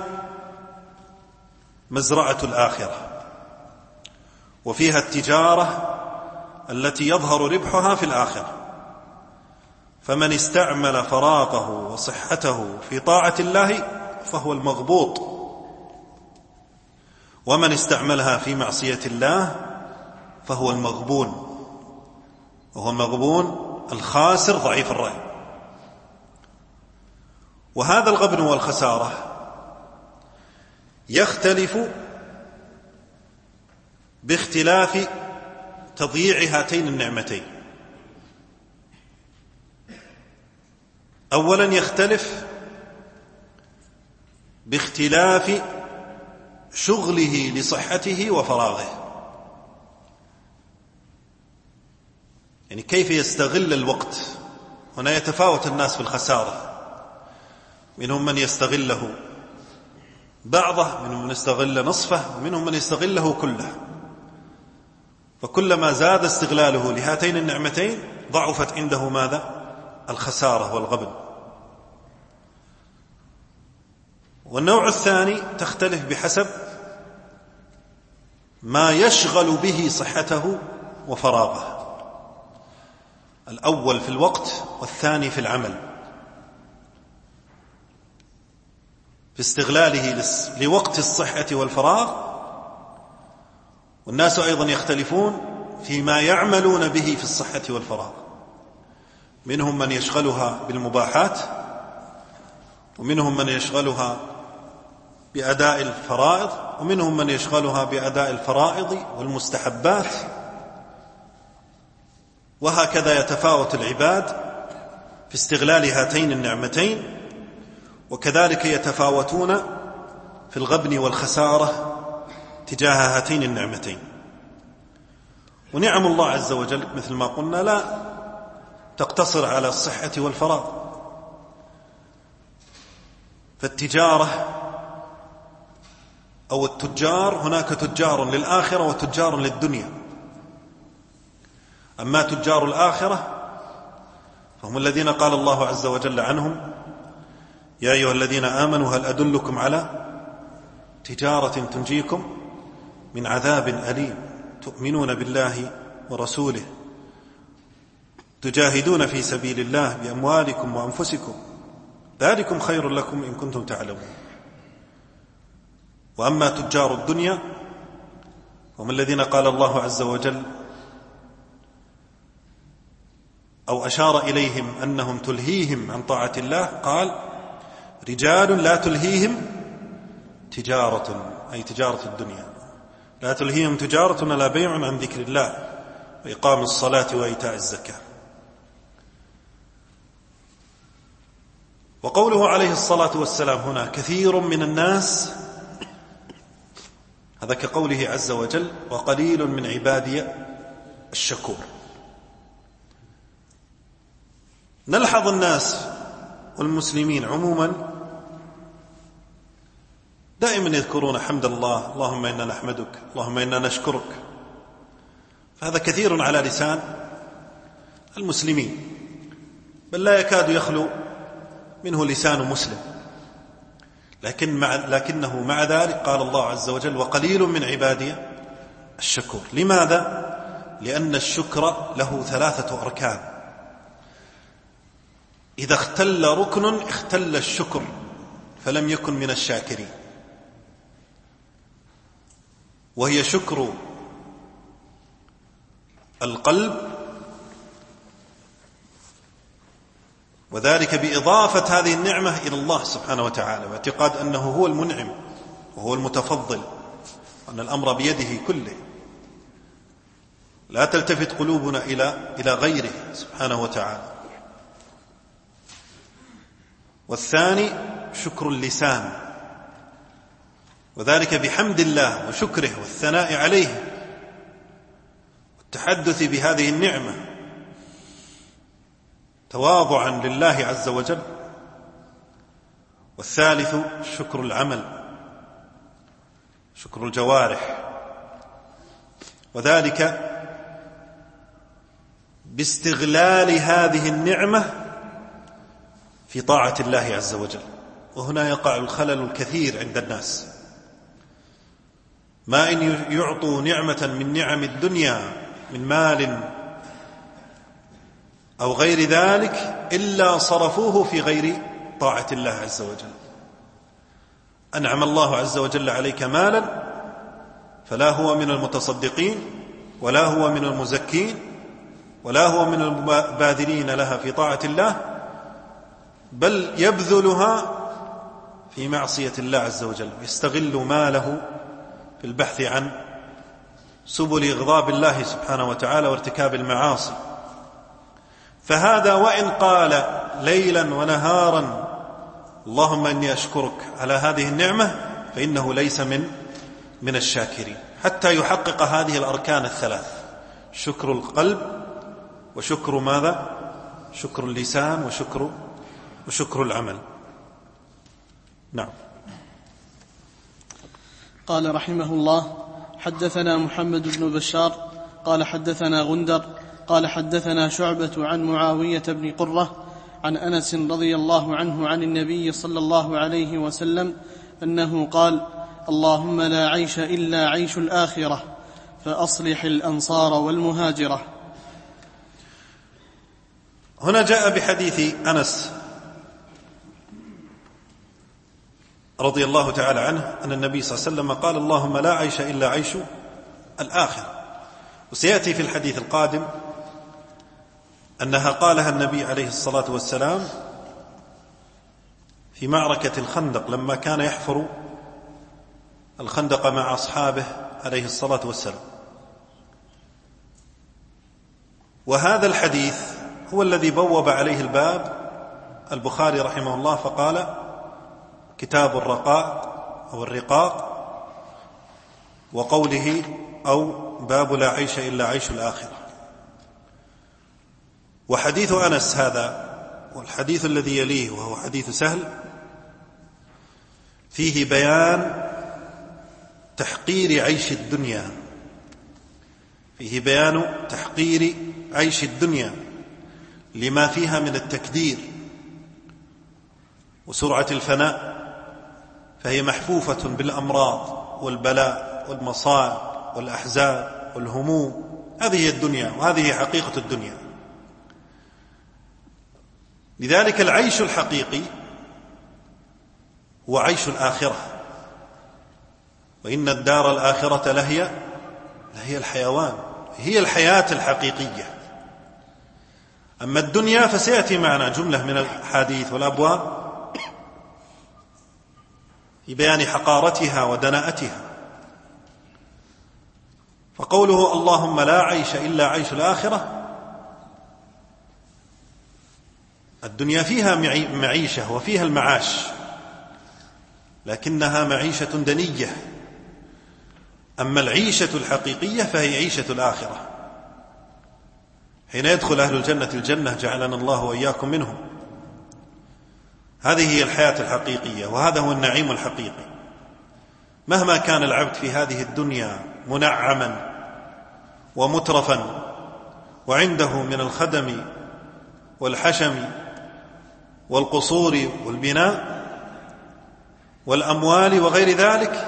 مزرعة الآخرة، وفيها التجارة التي يظهر ربحها في الآخرة، فمن استعمل فراغه وصحته في طاعة الله فهو المغبوط، ومن استعملها في معصية الله فهو المغبون، وهو المغبون الخاسر ضعيف الرأي. وهذا الغبن والخسارة يختلف باختلاف تضييع هاتين النعمتين. أولا يختلف باختلاف شغله لصحته وفراغه، يعني كيف يستغل الوقت. هنا يتفاوت الناس في الخسارة، منهم من يستغله بعضه، منهم من يستغل نصفه، ومنهم من يستغله كله. فكلما زاد استغلاله لهاتين النعمتين ضعفت عنده ماذا؟ الخسارة والغبن. والنوع الثاني تختلف بحسب ما يشغل به صحته وفراغه، الأول في الوقت والثاني في العمل، في استغلاله لوقت الصحة والفراغ. والناس أيضا يختلفون فيما يعملون به في الصحة والفراغ، منهم من يشغلها بالمباحات، ومنهم من يشغلها بأداء الفرائض، ومنهم من يشغلها بأداء الفرائض والمستحبات. وهكذا يتفاوت العباد في استغلال هاتين النعمتين، وكذلك يتفاوتون في الغبن والخسارة تجاه هاتين النعمتين. ونعم الله عز وجل مثل ما قلنا لا تقتصر على الصحة والفراغ. فالتجارة أو التجار، هناك تجار للآخرة وتجار للدنيا. أما تجار الآخرة فهم الذين قال الله عز وجل عنهم: يا أيها الذين آمنوا هل أدلكم على تجارة تنجيكم من عذاب أليم تؤمنون بالله ورسوله تجاهدون في سبيل الله بأموالكم وأنفسكم ذلكم خير لكم إن كنتم تعلمون. وأما تجار الدنيا هم الذين قال الله عز وجل أو أشار إليهم أنهم تلهيهم عن طاعة الله، قال: رجال لا تلهيهم تجارة، أي تجارة الدنيا، لا تلهيهم تجارة ولا بيع عن ذكر الله وإقام الصلاة وإيتاء الزكاة. وقوله عليه الصلاة والسلام هنا كثير من الناس، هذا كقوله عز وجل وقليل من عبادي الشكور. نلحظ الناس والمسلمين عموما دائما يذكرون حمد الله، اللهم إنا نحمدك، اللهم إنا نشكرك، فهذا كثير على لسان المسلمين، بل لا يكاد يخلو منه لسان مسلم. لكنه مع ذلك قال الله عز وجل وقليل من عبادي الشكور. لماذا؟ لأن الشكر له 3 أركان، إذا اختل ركن اختل الشكر فلم يكن من الشاكرين، وهي شكر القلب، وذلك بإضافة هذه النعمة إلى الله سبحانه وتعالى، واعتقاد أنه هو المنعم وهو المتفضل، وأن الأمر بيده كله، لا تلتفت قلوبنا إلى غيره سبحانه وتعالى. والثاني شكر اللسان، وذلك بحمد الله وشكره والثناء عليه والتحدث بهذه النعمة تواضعا لله عز وجل. والثالث شكر العمل، شكر الجوارح، وذلك باستغلال هذه النعمة في طاعة الله عز وجل. وهنا يقع الخلل الكثير عند الناس، ما إن يعطوا نعمة من نعم الدنيا من مال أو غير ذلك إلا صرفوه في غير طاعة الله عز وجل. أنعم الله عز وجل عليك مالا فلا هو من المتصدقين ولا هو من المزكين ولا هو من المبادرين لها في طاعة الله، بل يبذلها في معصية الله عز وجل، يستغل ماله في البحث عن سبل إغضاب الله سبحانه وتعالى وارتكاب المعاصي. فهذا وإن قال ليلا ونهارا اللهم إني أشكرك على هذه النعمة فإنه ليس من الشاكرين، حتى يحقق هذه الأركان 3: شكر القلب، وشكر ماذا؟ شكر اللسان، وشكر العمل. نعم. قال رحمه الله: حدثنا محمد بن بشار قال حدثنا غندر قال حدثنا شعبة عن معاوية بن قرة عن أنس رضي الله عنه عن النبي صلى الله عليه وسلم أنه قال: اللهم لا عيش إلا عيش الآخرة فأصلح الأنصار والمهاجرة. هنا جاء بحديث أنس رضي الله تعالى عنه أن النبي صلى الله عليه وسلم قال: اللهم لا عيش إلا عيش الآخرة. وسيأتي في الحديث القادم أنها قالها النبي عليه الصلاة والسلام في معركة الخندق لما كان يحفر الخندق مع أصحابه عليه الصلاة والسلام. وهذا الحديث هو الذي بوب عليه الباب البخاري رحمه الله فقال: كتاب الرقاق أو الرقاق، وقوله أو باب لا عيش إلا عيش الآخرة. وحديث أنس هذا والحديث الذي يليه وهو حديث سهل فيه بيان تحقير عيش الدنيا، فيه بيان تحقير عيش الدنيا لما فيها من التكدير وسرعة الفناء، فهي محفوفة بالأمراض والبلاء والمصائب والأحزان والهموم. هذه هي الدنيا وهذه هي حقيقة الدنيا. لذلك العيش الحقيقي هو عيش الآخرة، وإن الدار الآخرة لهي الحيوان، هي الحياة الحقيقية. أما الدنيا فسيأتي معنا جملة من الحديث والأبواب في بيان حقارتها ودناءتها. فقوله اللهم لا عيش إلا عيش الآخرة، الدنيا فيها معيشة وفيها المعاش، لكنها معيشة دنية. أما العيشة الحقيقية فهي عيشة الآخرة، حين يدخل أهل الجنة الجنة جعلنا الله وإياكم منهم. هذه هي الحياة الحقيقية، وهذا هو النعيم الحقيقي. مهما كان العبد في هذه الدنيا منعما ومترفا وعنده من الخدم والحشم والقصور والبناء والأموال وغير ذلك،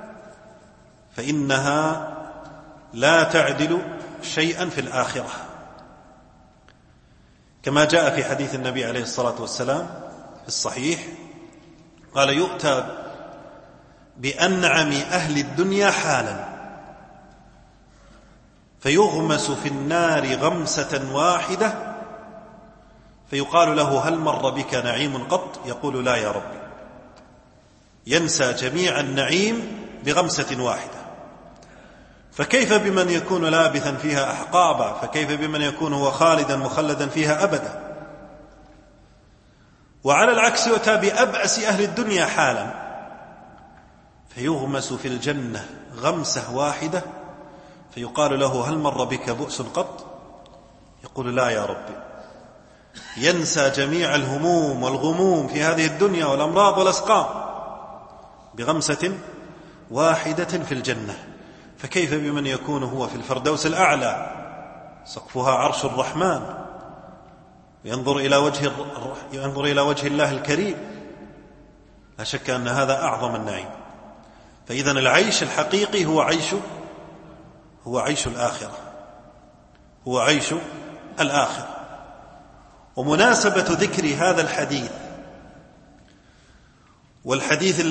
فإنها لا تعدل شيئا في الآخرة، كما جاء في حديث النبي عليه الصلاة والسلام في الصحيح قال: يؤتى بأنعم أهل الدنيا حالا فيغمس في النار غمسة واحدة فيقال له: هل مر بك نعيم قط؟ يقول: لا يا ربي. ينسى جميع النعيم بغمسة واحدة. فكيف بمن يكون لابثا فيها أحقابا؟ فكيف بمن يكون هو خالدا مخلدا فيها أبدا؟ وعلى العكس يؤتى بأبأس أهل الدنيا حالا فيغمس في الجنة غمسة واحدة فيقال له: هل مر بك بؤس قط؟ يقول: لا يا ربي. ينسى جميع الهموم والغموم في هذه الدنيا والأمراض والأسقام بغمسة واحدة في الجنة. فكيف بمن يكون هو في الفردوس الأعلى سقفها عرش الرحمن ينظر إلى وجه الله الكريم؟ لا شك أن هذا أعظم النعيم. فإذن العيش الحقيقي هو عيش الآخرة، هو عيش الآخرة. ومناسبة ذكر هذا الحديث والحديث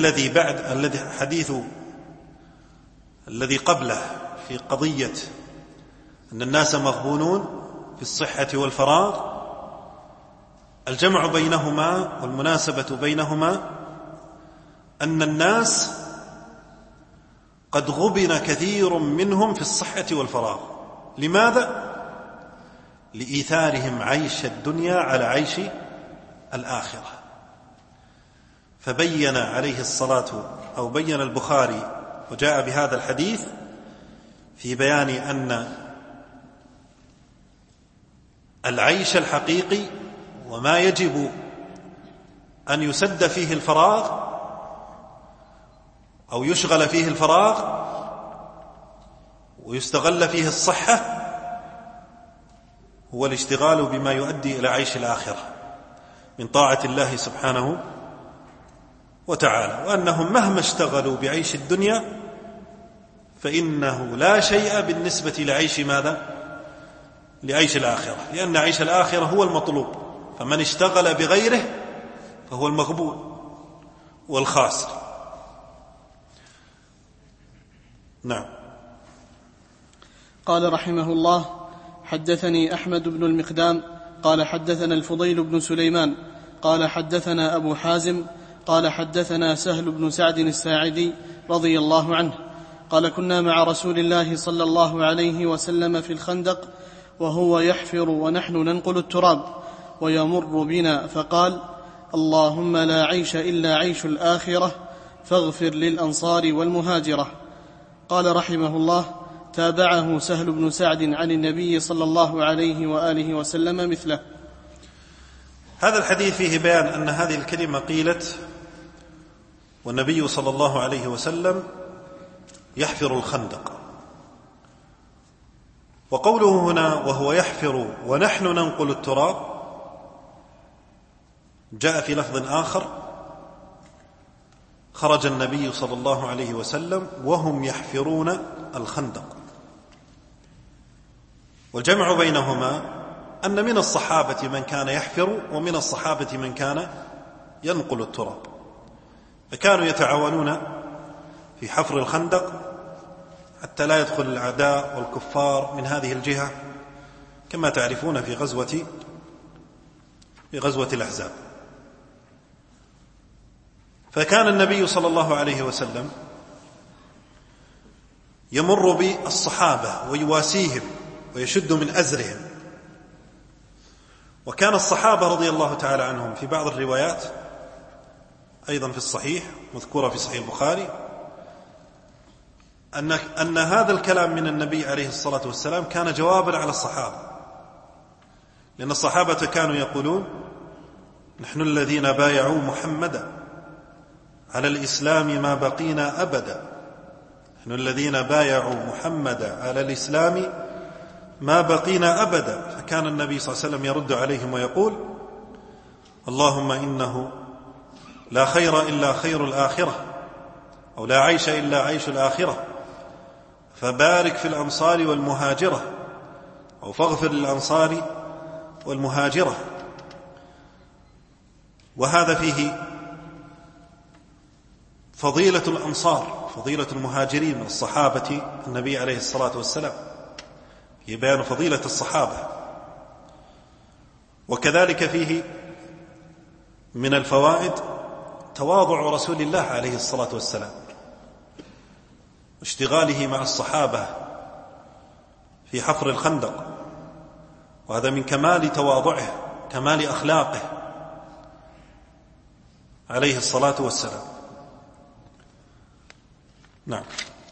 الذي قبله في قضية أن الناس مغبونون في الصحة والفراغ، الجمع بينهما والمناسبة بينهما أن الناس قد غبن كثير منهم في الصحة والفراغ. لماذا؟ لإيثارهم عيش الدنيا على عيش الآخرة. فبين عليه الصلاة أو بين البخاري وجاء بهذا الحديث في بيان أن العيش الحقيقي وما يجب أن يسد فيه الفراغ أو يشغل فيه الفراغ ويستغل فيه الصحة هو الاشتغال بما يؤدي إلى عيش الآخرة من طاعة الله سبحانه وتعالى، وأنهم مهما اشتغلوا بعيش الدنيا فإنه لا شيء بالنسبة لعيش ماذا؟ لعيش الآخرة، لأن عيش الآخرة هو المطلوب. فمن اشتغل بغيره فهو المغبون والخاسر. نعم. قال رحمه الله: حدثني أحمد بن المقدام قال حدثنا الفضيل بن سليمان قال حدثنا أبو حازم قال حدثنا سهل بن سعد الساعدي رضي الله عنه قال: كنا مع رسول الله صلى الله عليه وسلم في الخندق وهو يحفر ونحن ننقل التراب ويمر بنا فقال: اللهم لا عيش إلا عيش الآخرة فاغفر للأنصار والمهاجرة. قال رحمه الله: تابعه سهل بن سعد عن النبي صلى الله عليه وآله وسلم مثله. هذا الحديث فيه بيان أن هذه الكلمة قيلت والنبي صلى الله عليه وسلم يحفر الخندق. وقوله هنا وهو يحفر ونحن ننقل التراب جاء في لفظ آخر: خرج النبي صلى الله عليه وسلم وهم يحفرون الخندق. والجمع بينهما أن من الصحابة من كان يحفر ومن الصحابة من كان ينقل التراب، فكانوا يتعاونون في حفر الخندق حتى لا يدخل الأعداء والكفار من هذه الجهة، كما تعرفون في غزوة الأحزاب. فكان النبي صلى الله عليه وسلم يمر بالصحابة ويواسيهم ويشد من أزرهم. وكان الصحابة رضي الله تعالى عنهم في بعض الروايات أيضا في الصحيح مذكورة في صحيح البخاري أن هذا الكلام من النبي عليه الصلاة والسلام كان جوابا على الصحابة، لأن الصحابة كانوا يقولون: نحن الذين بايعوا محمدا على الإسلام ما بقينا أبدا، نحن الذين بايعوا محمدا على الإسلام ما بقينا أبدا. فكان النبي صلى الله عليه وسلم يرد عليهم ويقول: اللهم إنه لا خير إلا خير الآخرة، أو لا عيش إلا عيش الآخرة، فبارك في الأنصار والمهاجرة، أو فاغفر للأنصار والمهاجرة. وهذا فيه فضيلة الأنصار، فضيلة المهاجرين من الصحابة النبي عليه الصلاة والسلام، في بيان فضيلة الصحابة. وكذلك فيه من الفوائد تواضع رسول الله عليه الصلاة والسلام، واشتغاله مع الصحابة في حفر الخندق، وهذا من كمال تواضعه، كمال أخلاقه عليه الصلاة والسلام. نعم.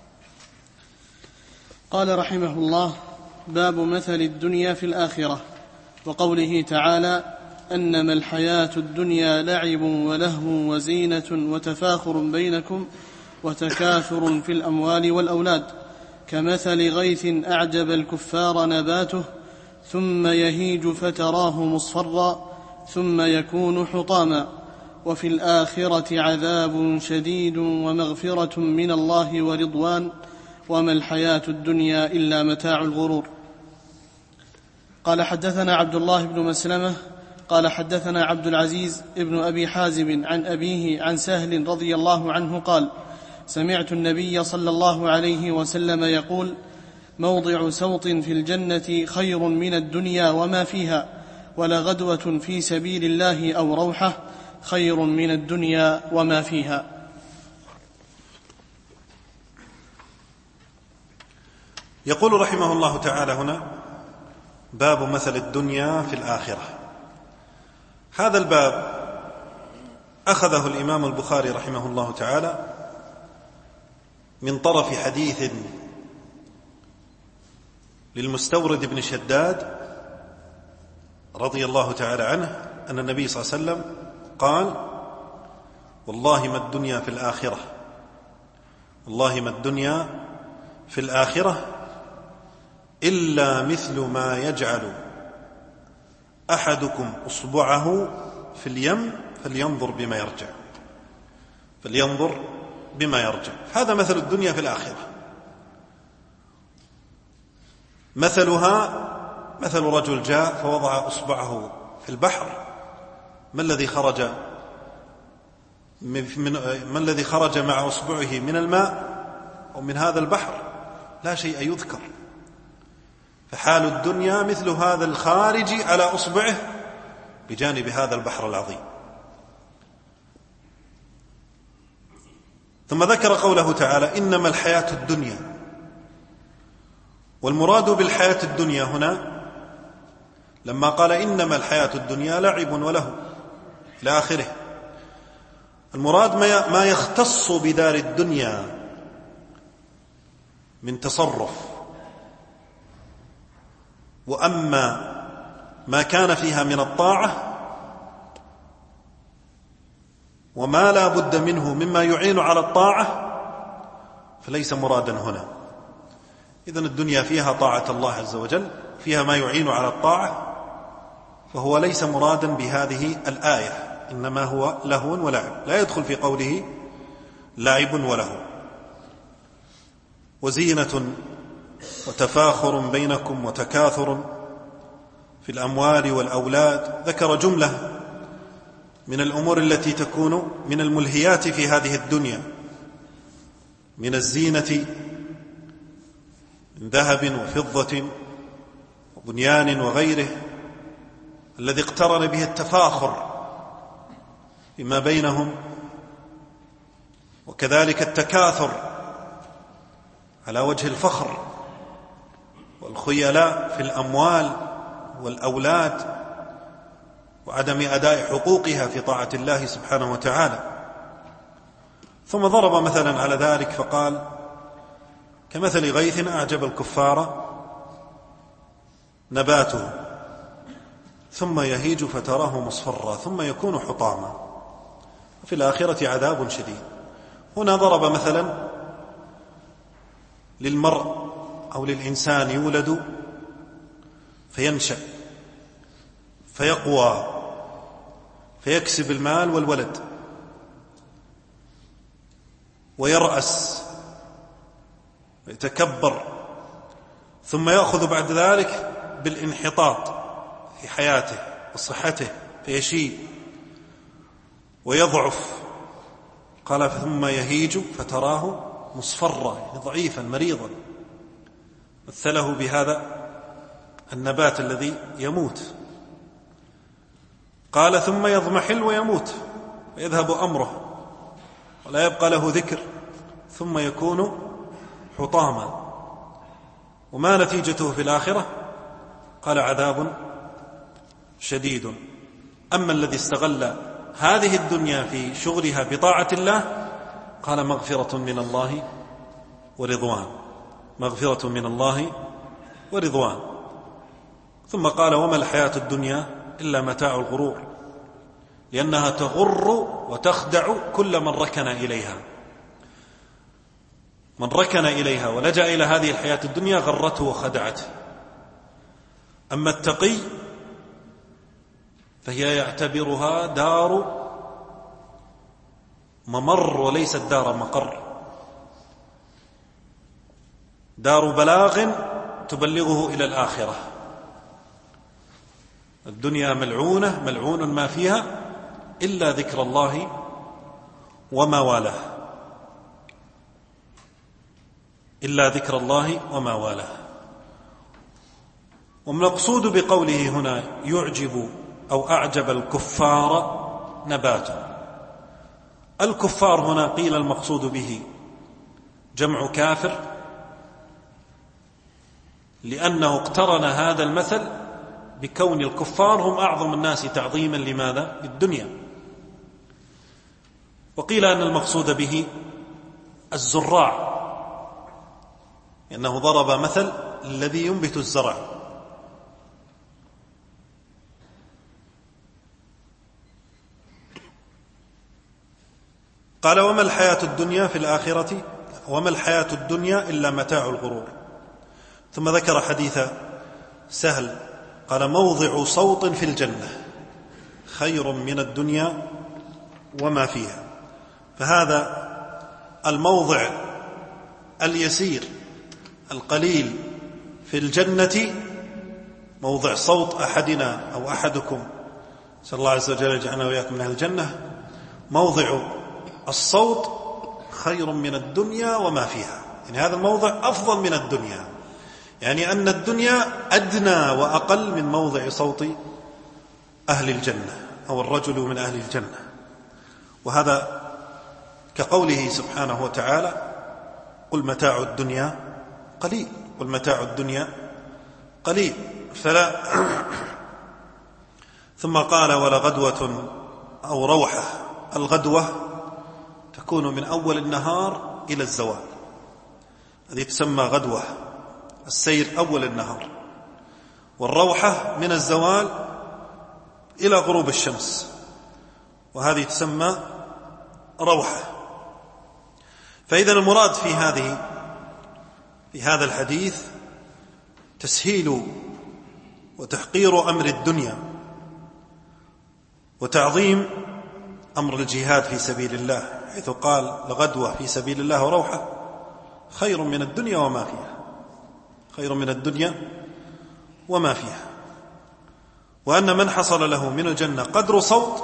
قال رحمه الله: باب مثل الدنيا في الآخرة، وقوله تعالى: أنما الحياة الدنيا لعب ولهو وزينة وتفاخر بينكم وتكاثر في الأموال والأولاد، كمثل غيث أعجب الكفار نباته ثم يهيج فتراه مصفرا ثم يكون حطاما، وفي الآخرة عذاب شديد ومغفرة من الله ورضوان، وما الحياة الدنيا إلا متاع الغرور. قال: حدثنا عبد الله بن مسلمة قال: حدثنا عبد العزيز ابن أبي حازم عن أبيه عن سهل رضي الله عنه قال: سمعت النبي صلى الله عليه وسلم يقول: موضع سوط في الجنة خير من الدنيا وما فيها، ولغدوة في سبيل الله أو روحة خير من الدنيا وما فيها. يقول رحمه الله تعالى هنا: باب مثل الدنيا في الآخرة. هذا الباب أخذه الإمام البخاري رحمه الله تعالى من طرف حديث للمستورد بن شداد رضي الله تعالى عنه أن النبي صلى الله عليه وسلم قال: والله ما الدنيا في الآخرة، والله ما الدنيا في الآخرة إلا مثل ما يجعل أحدكم أصبعه في اليم فلينظر بما يرجع، فلينظر بما يرجع. هذا مثل الدنيا في الآخرة. مثلها مثل رجل جاء فوضع أصبعه في البحر، ما الذي خرج مع أصبعه من الماء أو من هذا البحر؟ لا شيء يذكر. فحال الدنيا مثل هذا الخارج على أصبعه بجانب هذا البحر العظيم. ثم ذكر قوله تعالى: إنما الحياة الدنيا. والمراد بالحياة الدنيا هنا لما قال إنما الحياة الدنيا لعب وله إلى آخره، المراد ما يختص بدار الدنيا من تصرف، وأما ما كان فيها من الطاعة وما لا بد منه مما يعين على الطاعة فليس مرادا هنا. إذن الدنيا فيها طاعة الله عز وجل، فيها ما يعين على الطاعة، فهو ليس مرادا بهذه الآية، إنما هو لهو ولعب، لا يدخل في قوله لعب ولهو. وزينة وتفاخر بينكم وتكاثر في الأموال والأولاد. ذكر جملة من الأمور التي تكون من الملهيات في هذه الدنيا، من الزينة من ذهب وفضة وبنيان وغيره، الذي اقترن به التفاخر فيما بينهم، وكذلك التكاثر على وجه الفخر والخيلاء في الأموال والأولاد وعدم أداء حقوقها في طاعة الله سبحانه وتعالى. ثم ضرب مثلا على ذلك فقال: كمثل غيث أعجب الكفار نباته ثم يهيج فتراه مصفرا ثم يكون حطاما وفي الآخرة عذاب شديد. هنا ضرب مثلا للمرء أو للإنسان يولد فينشأ فيقوى فيكسب المال والولد ويرأس ويتكبر، ثم يأخذ بعد ذلك بالانحطاط في حياته وصحته فيشيب ويضعف. قال: ثم يهيج فتراه مصفرا، يعني ضعيفا مريضا. مثله بهذا النبات الذي يموت. قال: ثم يضمحل ويموت ويذهب أمره ولا يبقى له ذكر ثم يكون حطاما. وما نتيجته في الآخرة؟ قال: عذاب شديد. أما الذي استغل هذه الدنيا في شغلها بطاعة الله قال: مغفرة من الله ورضوان، مغفرة من الله ورضوان. ثم قال: وما الحياة الدنيا إلا متاع الغرور، لأنها تغر وتخدع كل من ركن إليها. من ركن إليها ولجأ إلى هذه الحياة الدنيا غرته وخدعته. أما التقي فهي يعتبرها دار ممر وليست دار مقر، دار بلاغ تبلغه إلى الآخرة. الدنيا ملعونة ملعون ما فيها إلا ذكر الله وما والاه، إلا ذكر الله وما والاه. والمقصود بقوله هنا يعجب أو أعجب الكفار نباته. الكفار هنا قيل المقصود به جمع كافر، لأنه اقترن هذا المثل بكون الكفار هم أعظم الناس تعظيما لماذا؟ للدنيا. وقيل أن المقصود به الزراع، لأنه ضرب مثل الذي ينبت الزرع. قال: وما الحياة الدنيا في الآخرة وما الحياة الدنيا إلا متاع الغرور. ثم ذكر حديث سهل قال: موضع صوت في الجنة خير من الدنيا وما فيها. فهذا الموضع اليسير القليل في الجنة موضع صوت أحدنا أو أحدكم، نسأل الله عز وجل يجعلنا وإياكم من أهل الجنة. موضع الصوت خير من الدنيا وما فيها، يعني هذا الموضع أفضل من الدنيا، يعني أن الدنيا أدنى وأقل من موضع صوت أهل الجنة أو الرجل من أهل الجنة. وهذا كقوله سبحانه وتعالى: قل متاع الدنيا قليل، قل متاع الدنيا قليل. فلا ثم قال: ولغدوة أو روحة. الغدوة تكون من أول النهار إلى الزوال، هذه تسمى غدوة، السير أول النهار. والروحة من الزوال إلى غروب الشمس، وهذه تسمى روحة. فإذا المراد في هذا الحديث تسهيل وتحقير أمر الدنيا وتعظيم أمر الجهاد في سبيل الله، حيث قال: لغدوة في سبيل الله وروحة خير من الدنيا وما فيها، خير من الدنيا وما فيها. وأن من حصل له من الجنة قدر صوت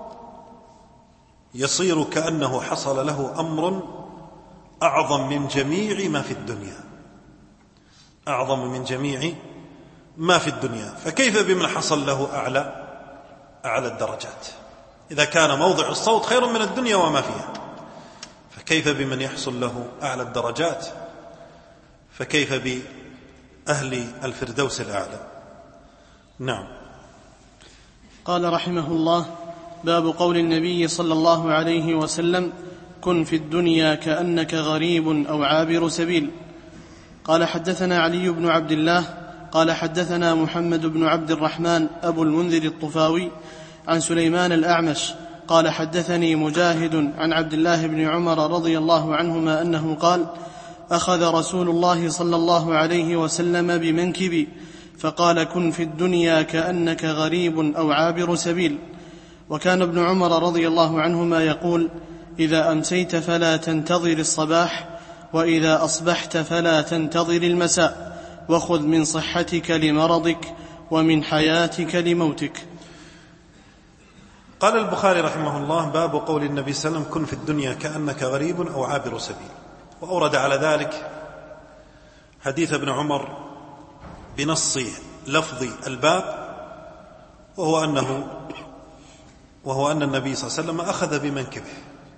يصير كأنه حصل له أمر أعظم من جميع ما في الدنيا، أعظم من جميع ما في الدنيا. فكيف بمن حصل له أعلى الدرجات؟ إذا كان موضع الصوت خير من الدنيا وما فيها، فكيف بمن يحصل له أعلى الدرجات؟ فكيف بأهل الفردوس الأعلى؟ نعم. قال رحمه الله: باب قول النبي صلى الله عليه وسلم: كن في الدنيا كأنك غريب أو عابر سبيل. قال حدثنا علي بن عبد الله قال حدثنا محمد بن عبد الرحمن أبو المنذر الطفاوي عن سليمان الأعمش قال حدثني مجاهد عن عبد الله بن عمر رضي الله عنهما أنه قال: أخذ رسول الله صلى الله عليه وسلم بمنكبي فقال: كن في الدنيا كأنك غريب أو عابر سبيل. وكان ابن عمر رضي الله عنهما يقول: إذا أمسيت فلا تنتظر الصباح، وإذا أصبحت فلا تنتظر المساء، وخذ من صحتك لمرضك ومن حياتك لموتك. قال البخاري رحمه الله: باب قول النبي صلى الله عليه وسلم: كن في الدنيا كأنك غريب أو عابر سبيل. وأورد على ذلك حديث ابن عمر بنص لفظ الباب، وهو أن النبي صلى الله عليه وسلم أخذ بمنكبه،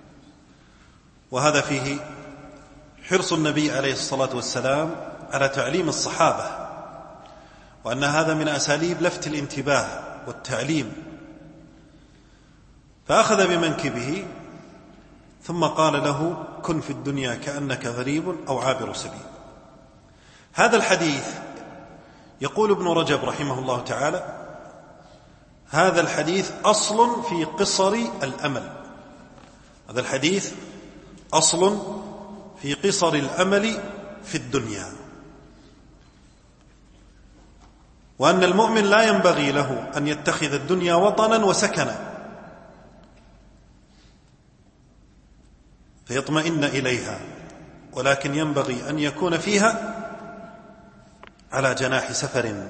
وهذا فيه حرص النبي عليه الصلاة والسلام على تعليم الصحابة، وأن هذا من أساليب لفت الانتباه والتعليم. فأخذ بمنكبه ثم قال له: كن في الدنيا كأنك غريب أو عابر سبيل. هذا الحديث يقول ابن رجب رحمه الله تعالى: هذا الحديث أصل في قصر الأمل. هذا الحديث أصل في قصر الأمل في الدنيا، وأن المؤمن لا ينبغي له أن يتخذ الدنيا وطنا وسكنا فيطمئن إليها، ولكن ينبغي أن يكون فيها على جناح سفر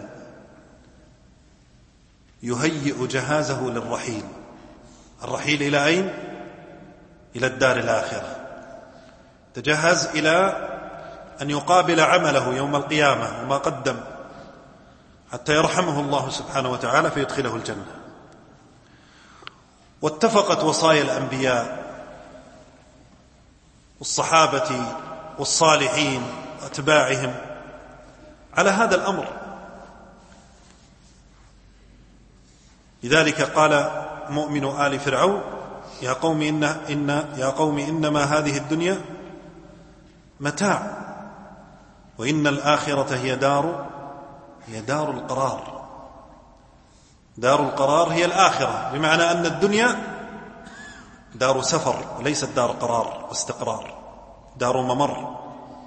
يهيئ جهازه للرحيل. الرحيل إلى أين؟ إلى الدار الآخرة. تجهز إلى أن يقابل عمله يوم القيامة وما قدم، حتى يرحمه الله سبحانه وتعالى فيدخله الجنة. واتفقت وصايا الأنبياء والصحابة والصالحين وأتباعهم على هذا الأمر. لذلك قال مؤمن آل فرعون: يا قوم إنما هذه الدنيا متاع، وإن الآخرة هي دار القرار. دار القرار هي الآخرة، بمعنى أن الدنيا دار سفر وليست دار قرار واستقرار، دار ممر.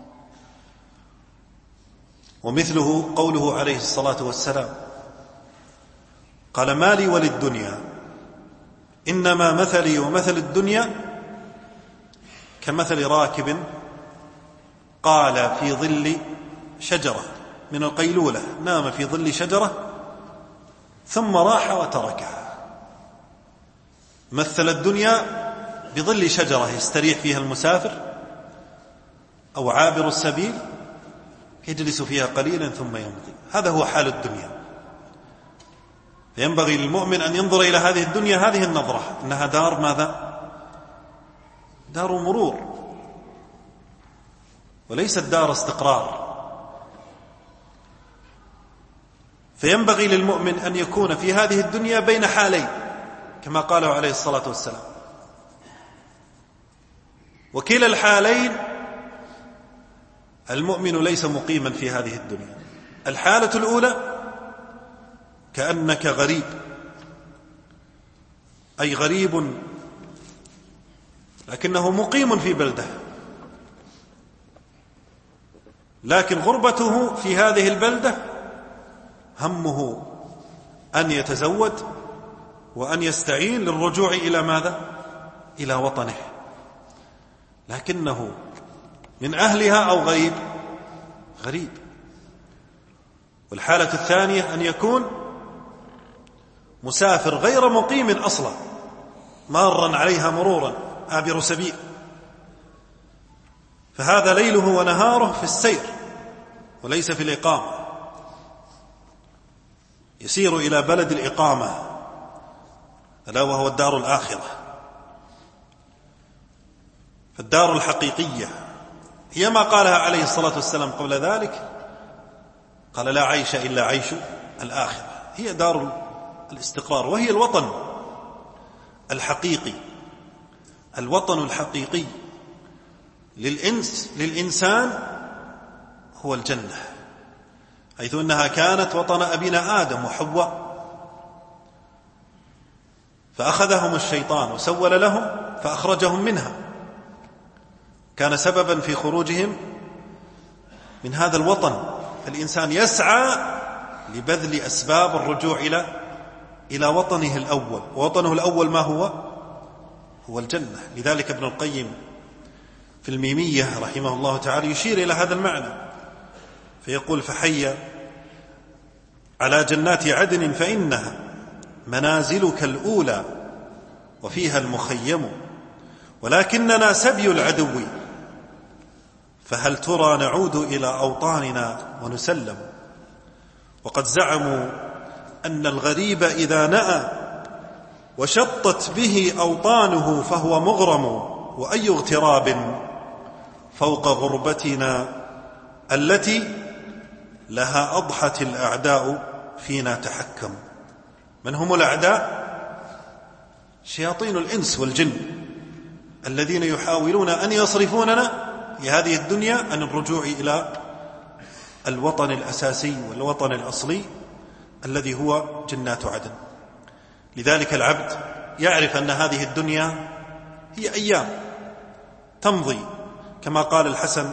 ومثله قوله عليه الصلاة والسلام: قال: ما لي وللدنيا، إنما مثلي ومثل الدنيا كمثل راكب قال في ظل شجرة من القيلولة، نام في ظل شجرة ثم راح وتركها. مثل الدنيا بظل شجرة يستريح فيها المسافر أو عابر السبيل، يجلس فيها قليلا ثم يمضي. هذا هو حال الدنيا. فينبغي للمؤمن أن ينظر إلى هذه الدنيا هذه النظرة، إنها دار ماذا؟ دار مرور، وليست دار استقرار. فينبغي للمؤمن أن يكون في هذه الدنيا بين حالين، كما قاله عليه الصلاة والسلام. وكلا الحالين المؤمن ليس مقيما في هذه الدنيا. الحالة الأولى كأنك غريب، أي غريب لكنه مقيم في بلده، لكن غربته في هذه البلدة همه أن يتزود وأن يستعين للرجوع إلى ماذا؟ إلى وطنه، لكنه من أهلها أو غريب. والحالة الثانية أن يكون مسافر غير مقيم أصلا، مارا عليها مرورا، عابر سبيل، فهذا ليله ونهاره في السير وليس في الإقامة، يسير إلى بلد الإقامة ألا وهو الدار الآخرة. فالدار الحقيقية هي ما قالها عليه الصلاة والسلام قبل ذلك، قال لا عيش إلا عيش الآخرة، هي دار الاستقرار، وهي الوطن الحقيقي. الوطن الحقيقي للإنسان هو الجنة، حيث أنها كانت وطن أبينا آدم وحواء، فأخذهم الشيطان وسول لهم فأخرجهم منها، كان سببا في خروجهم من هذا الوطن. فالإنسان يسعى لبذل أسباب الرجوع إلى وطنه الأول، ووطنه الأول ما هو الجنة. لذلك ابن القيم في الميمية رحمه الله تعالى يشير إلى هذا المعنى فيقول: فحي على جنات عدن فإنها منازلك الأولى وفيها المخيم، ولكننا سبي العدو، فهل ترى نعود إلى أوطاننا ونسلم. وقد زعموا أن الغريب إذا نأى وشطت به أوطانه فهو مغرم، وأي اغتراب فوق غربتنا التي لها أضحت الأعداء فينا تحكم. من هم الأعداء؟ شياطين الإنس والجن الذين يحاولون أن يصرفوننا في هذه الدنيا عن الرجوع إلى الوطن الأساسي والوطن الأصلي الذي هو جنات عدن. لذلك العبد يعرف أن هذه الدنيا هي أيام تمضي، كما قال الحسن: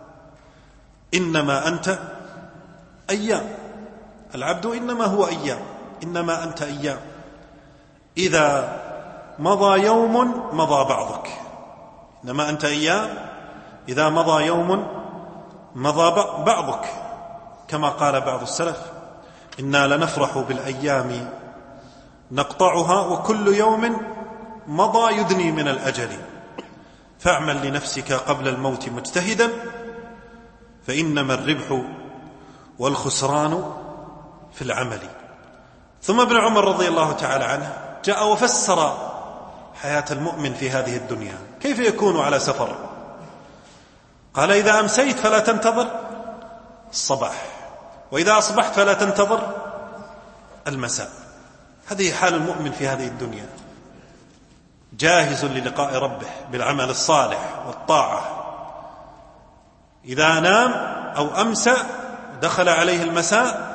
إنما أنت أيام. العبد إنما هو أيام، إنما أنت أيام، إذا مضى يوم مضى بعضك. إنما أنت أيام، إذا مضى يوم مضى بعضك، كما قال بعض السلف: إنا لنفرح بالأيام نقطعها وكل يوم مضى يدني من الأجل، فاعمل لنفسك قبل الموت مجتهدا، فإنما الربح والخسران في العمل. ثم ابن عمر رضي الله تعالى عنه جاء وفسر حياة المؤمن في هذه الدنيا، كيف يكون على سفر. قال: إذا أمسيت فلا تنتظر الصباح، وإذا أصبحت فلا تنتظر المساء. هذه حال المؤمن في هذه الدنيا، جاهز للقاء ربه بالعمل الصالح والطاعة. إذا نام أو أمسى دخل عليه المساء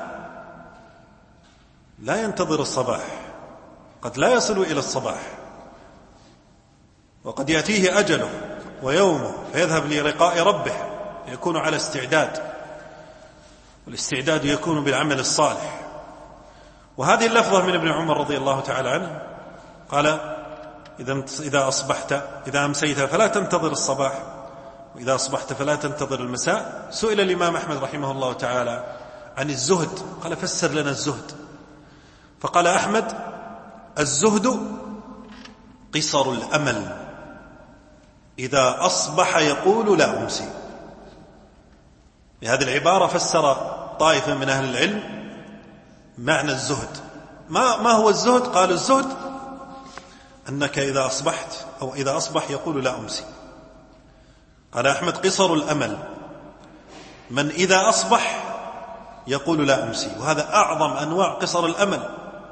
لا ينتظر الصباح، قد لا يصل إلى الصباح، وقد يأتيه أجله ويومه فيذهب للقاء ربه، يكون على استعداد، والاستعداد يكون بالعمل الصالح. وهذه اللفظة من ابن عمر رضي الله تعالى عنه، قال: إذا أمسيت فلا تنتظر الصباح، وإذا أصبحت فلا تنتظر المساء. سئل الإمام أحمد رحمه الله تعالى عن الزهد، قال: فسر لنا الزهد. فقال أحمد: الزهد قصر الأمل، إذا أصبح يقول لا أمسي. بهذه العبارة فسر طائفة من أهل العلم معنى الزهد. ما هو الزهد؟ قال: الزهد أنك إذا أصبحت أو إذا أصبح يقول لا أمسي. قال أحمد: قصر الأمل، من إذا أصبح يقول لا أمسي. وهذا أعظم أنواع قصر الأمل،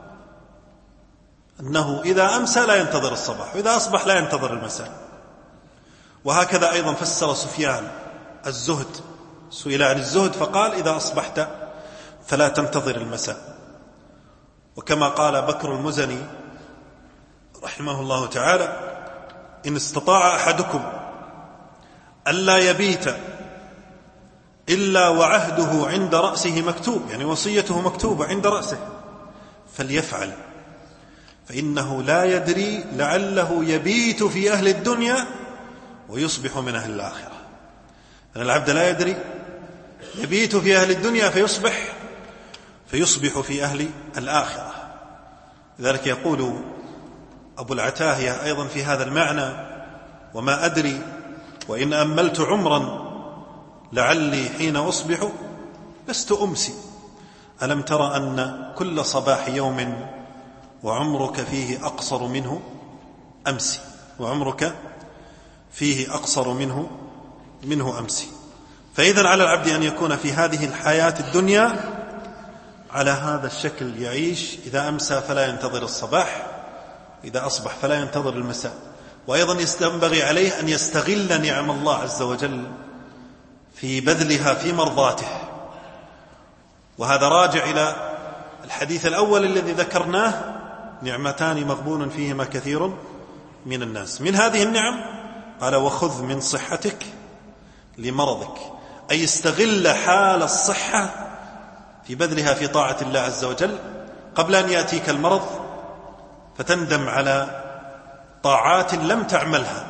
أنه إذا أمسى لا ينتظر الصباح، وإذا أصبح لا ينتظر المساء. وهكذا أيضا فسر سفيان الزهد، سئل عن الزهد فقال: إذا أصبحت فلا تنتظر المساء. وكما قال بكر المزني رحمه الله تعالى: إن استطاع أحدكم ألا يبيت إلا وعهده عند رأسه مكتوب، يعني وصيته مكتوبة عند رأسه، فليفعل، فإنه لا يدري لعله يبيت في أهل الدنيا ويصبح من أهل الآخرة. أن العبد لا يدري، يبيت في أهل الدنيا فيصبح في أهل الآخرة. لذلك يقول أبو العتاهية أيضا في هذا المعنى: وما أدري وإن أملت عمرا لعلي حين أصبح لست أمسي. ألم تر أن كل صباح يوم وعمرك فيه أقصر منه أمسي، وعمرك فيه أقصر منه منه أمسي. فإذن على العبد أن يكون في هذه الحياة الدنيا على هذا الشكل، يعيش إذا أمسى فلا ينتظر الصباح، إذا أصبح فلا ينتظر المساء. وأيضا يستنبغي عليه أن يستغل نعم الله عز وجل في بذلها في مرضاته. وهذا راجع إلى الحديث الأول الذي ذكرناه: نعمتان مغبون فيهما كثير من الناس. من هذه النعم قال: وخذ من صحتك لمرضك، أي استغل حال الصحة في بذلها في طاعة الله عز وجل قبل أن يأتيك المرض فتندم على طاعات لم تعملها.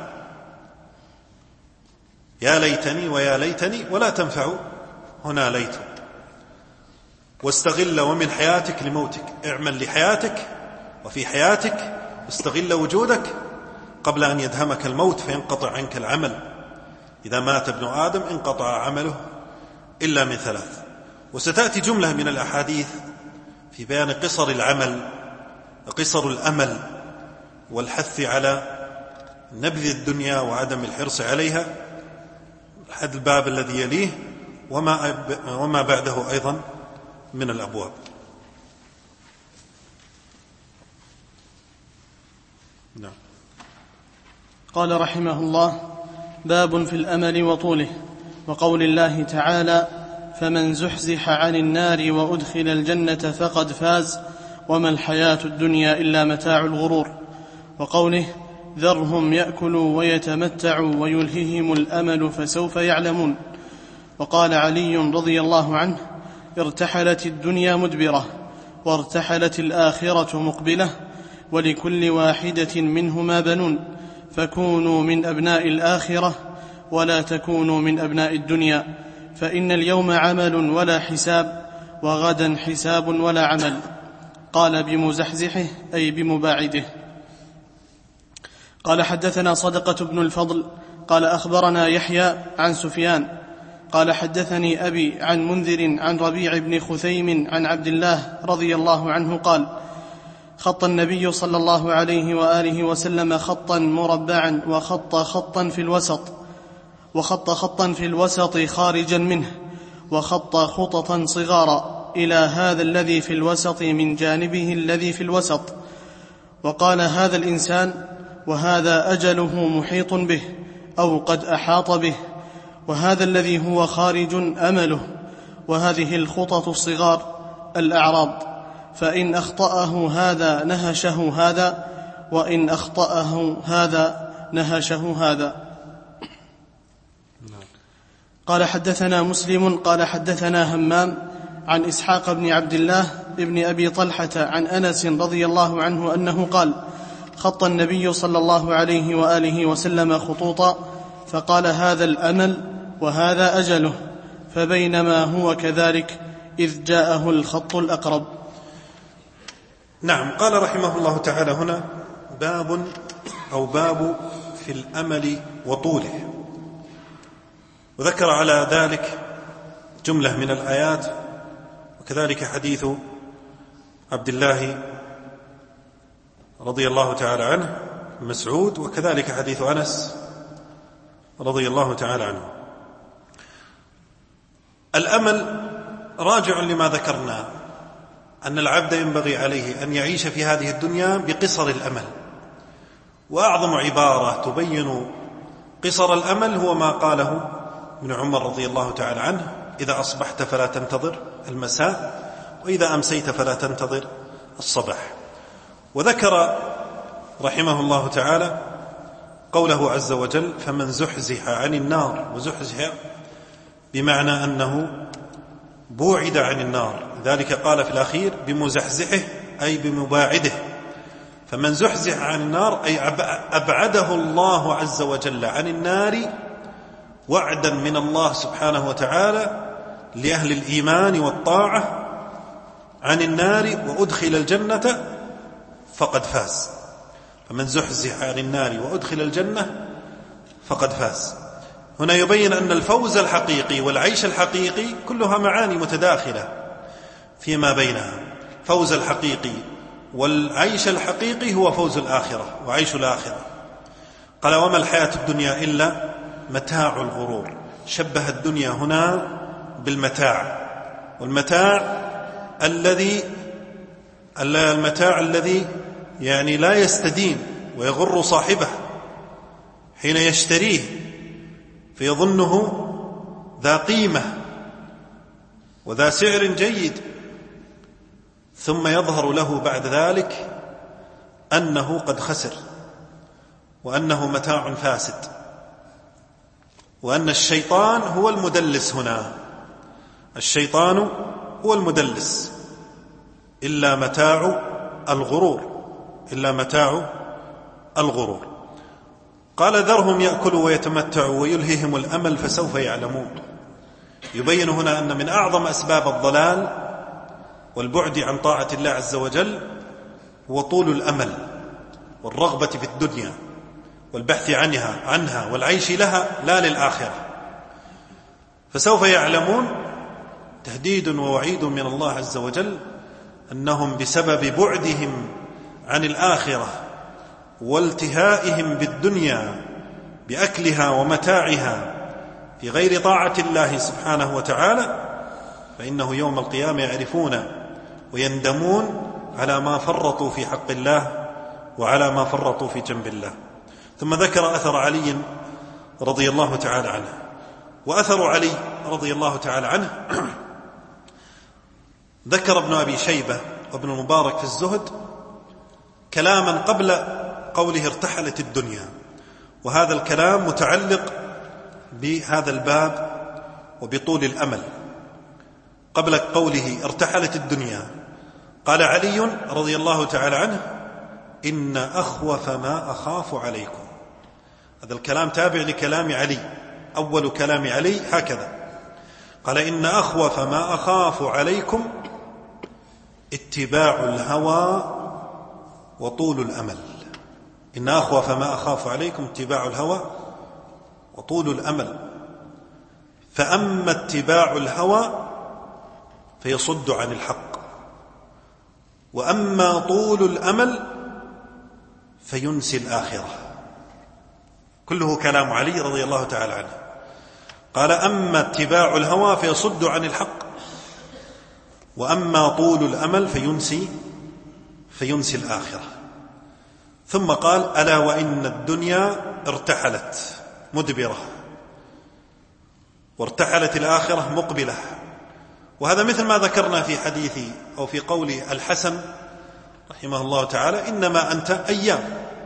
يا ليتني ويا ليتني ولا تنفع هنا ليت. واستغل ومن حياتك لموتك، اعمل لحياتك وفي حياتك، واستغل وجودك قبل أن يدهمك الموت فينقطع عنك العمل. إذا مات ابن آدم انقطع عمله إلا من ثلاث. وستأتي جملة من الأحاديث في بيان قصر العمل وقصر الأمل والحث على نبذ الدنيا وعدم الحرص عليها، هذا الباب الذي يليه وما بعده أيضا من الأبواب. نعم. قال رحمه الله: باب في الأمل وطوله، وقول الله تعالى: فمن زحزح عن النار وأدخل الجنة فقد فاز وما الحياة الدنيا إلا متاع الغرور. وقوله: ذرهم يأكلوا ويتمتعوا ويلههم الأمل فسوف يعلمون. وقال علي رضي الله عنه: ارتحلت الدنيا مدبرة وارتحلت الآخرة مقبلة، ولكل واحدة منهما بنون، فكونوا من أبناء الآخرة ولا تكونوا من أبناء الدنيا، فإن اليوم عمل ولا حساب، وغدا حساب ولا عمل. قال: بمزحزحه أي بمباعده. قال: حدثنا صدقة بن الفضل قال: أخبرنا يحيى عن سفيان قال: حدثني أبي عن منذر عن ربيع بن خثيم عن عبد الله رضي الله عنه قال: خط النبي صلى الله عليه وآله وسلم خطا مربعا وخط خطا في الوسط خارجا منه، وخط خططا صغارا إلى هذا الذي في الوسط من جانبه الذي في الوسط، وقال: هذا الإنسان وهذا أجله محيط به أو قد أحاط به، وهذا الذي هو خارج أمله، وهذه الخطط الصغار الأعراض، فإن أخطأه هذا نهشه هذا، وإن أخطأه هذا نهشه هذا. قال: حدثنا مسلم قال: حدثنا همام عن إسحاق بن عبد الله ابن أبي طلحة عن أنس رضي الله عنه أنه قال: خط النبي صلى الله عليه وآله وسلم خطوطا، فقال: هذا الأمل وهذا أجله، فبينما هو كذلك إذ جاءه الخط الأقرب. نعم. قال رحمه الله تعالى هنا: باب في الأمل وطوله. وذكر على ذلك جملة من الآيات، وكذلك حديث عبد الله رضي الله تعالى عنه مسعود، وكذلك حديث أنس رضي الله تعالى عنه. الأمل راجع لما ذكرنا، أن العبد ينبغي عليه أن يعيش في هذه الدنيا بقصر الأمل. وأعظم عبارة تبين قصر الأمل هو ما قاله ابن عمر رضي الله تعالى عنه: إذا أصبحت فلا تنتظر المساء، وإذا أمسيت فلا تنتظر الصباح. وذكر رحمه الله تعالى قوله عز وجل: فمن زحزح عن النار. وزحزح بمعنى أنه بوعد عن النار، ذلك قال في الأخير بمزحزحه أي بمباعده. فمن زحزح عن النار أي أبعده الله عز وجل عن النار، وعدا من الله سبحانه وتعالى لأهل الإيمان والطاعة عن النار، وأدخل الجنة فقد فاز. فمن زحزح عن النار وأدخل الجنة فقد فاز. هنا يبين أن الفوز الحقيقي والعيش الحقيقي كلها معاني متداخلة فيما بينها. فوز الحقيقي والعيش الحقيقي هو فوز الآخرة وعيش الآخرة. قال: وما الحياة الدنيا إلا متاع الغرور. شبه الدنيا هنا بالمتاع، والمتاع الذي يعني لا يستديم ويغر صاحبه حين يشتريه فيظنه ذا قيمة وذا سعر جيد، ثم يظهر له بعد ذلك أنه قد خسر، وأنه متاع فاسد، وأن الشيطان هو المدلس هنا. الشيطان هو المدلس، إلا متاع الغرور. قال ذرهم يأكلوا ويتمتعوا ويلههم الأمل فسوف يعلمون. يبين هنا أن من أعظم أسباب الضلال والبعد عن طاعة الله عز وجل هو طول الأمل والرغبة في الدنيا والبحث عنها والعيش لها لا للآخرة. فسوف يعلمون تهديد ووعيد من الله عز وجل أنهم بسبب بعدهم عن الآخرة والتهائهم بالدنيا بأكلها ومتاعها في غير طاعة الله سبحانه وتعالى، فإنه يوم القيامة يعرفون ويندمون على ما فرطوا في حق الله وعلى ما فرطوا في جنب الله. ثم ذكر أثر علي رضي الله تعالى عنه. وأثر علي رضي الله تعالى عنه ذكر ابن أبي شيبة وابن المبارك في الزهد كلاما قبل قوله ارتحلت الدنيا، وهذا الكلام متعلق بهذا الباب وبطول الأمل. قبل قوله ارتحلت الدنيا قال علي رضي الله تعالى عنه إن أخوف ما أخاف عليكم. هذا الكلام تابع لكلام علي، أول كلام علي هكذا قال إن أخوف ما أخاف عليكم اتباع الهوى وطول الأمل. إن أخوف ما أخاف عليكم اتباع الهوى وطول الأمل. فأما اتباع الهوى فيصد عن الحق، وأما طول الأمل فينسي الآخرة. كله كلام علي رضي الله تعالى عنه. قال أما اتباع الهوى فيصد عن الحق، وأما طول الأمل فينسي الآخرة. ثم قال ألا وإن الدنيا ارتحلت مدبرة وارتحلت الآخرة مقبلة. وهذا مثل ما ذكرنا في حديث أو في قول الحسن رحمه الله تعالى إنما أنت أيام،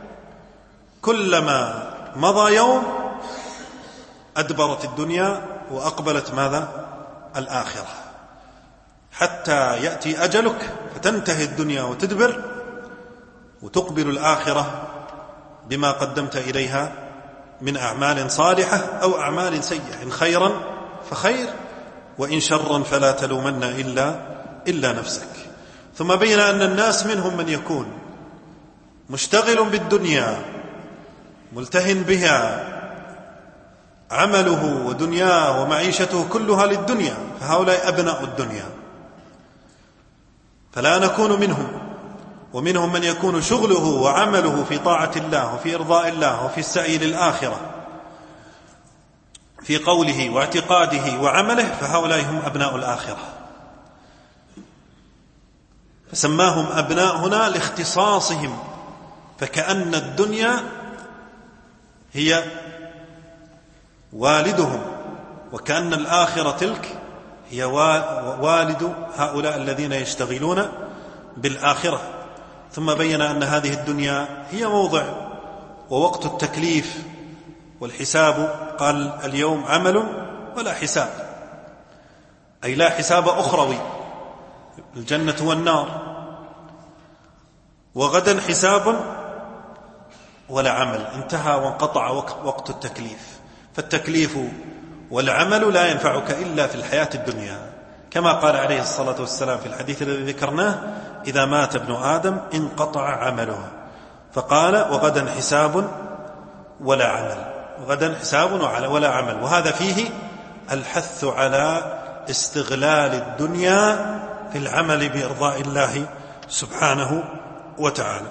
كلما مضى يوم أدبرت الدنيا وأقبلت ماذا؟ الآخرة، حتى يأتي أجلك فتنتهي الدنيا وتدبر وتقبل الآخرة بما قدمت إليها من أعمال صالحة أو أعمال سيئة، إن خيرا فخير وإن شرا فلا تلومن إلا نفسك. ثم بين أن الناس منهم من يكون مشتغل بالدنيا ملتهن بها، عمله ودنياه ومعيشته كلها للدنيا، فهؤلاء أبناء الدنيا فلا نكون منهم. ومنهم من يكون شغله وعمله في طاعة الله وفي إرضاء الله وفي السعي للآخرة في قوله واعتقاده وعمله، فهؤلاء هم أبناء الآخرة. فسماهم أبناء هنا لاختصاصهم، فكأن الدنيا هي والدهم، وكأن الآخرة تلك هي والد هؤلاء الذين يشتغلون بالآخرة. ثم بين أن هذه الدنيا هي موضع ووقت التكليف والحساب. قال اليوم عمل ولا حساب، أي لا حساب أخروي، الجنة والنار. وغدا حساب ولا عمل، انتهى وانقطع وقت التكليف. فالتكليف والعمل لا ينفعك إلا في الحياة الدنيا، كما قال عليه الصلاة والسلام في الحديث الذي ذكرناه إذا مات ابن آدم انقطع عمله. فقال وغدا حساب ولا عمل، غدا حساب ولا عمل. وهذا فيه الحث على استغلال الدنيا في العمل بإرضاء الله سبحانه وتعالى.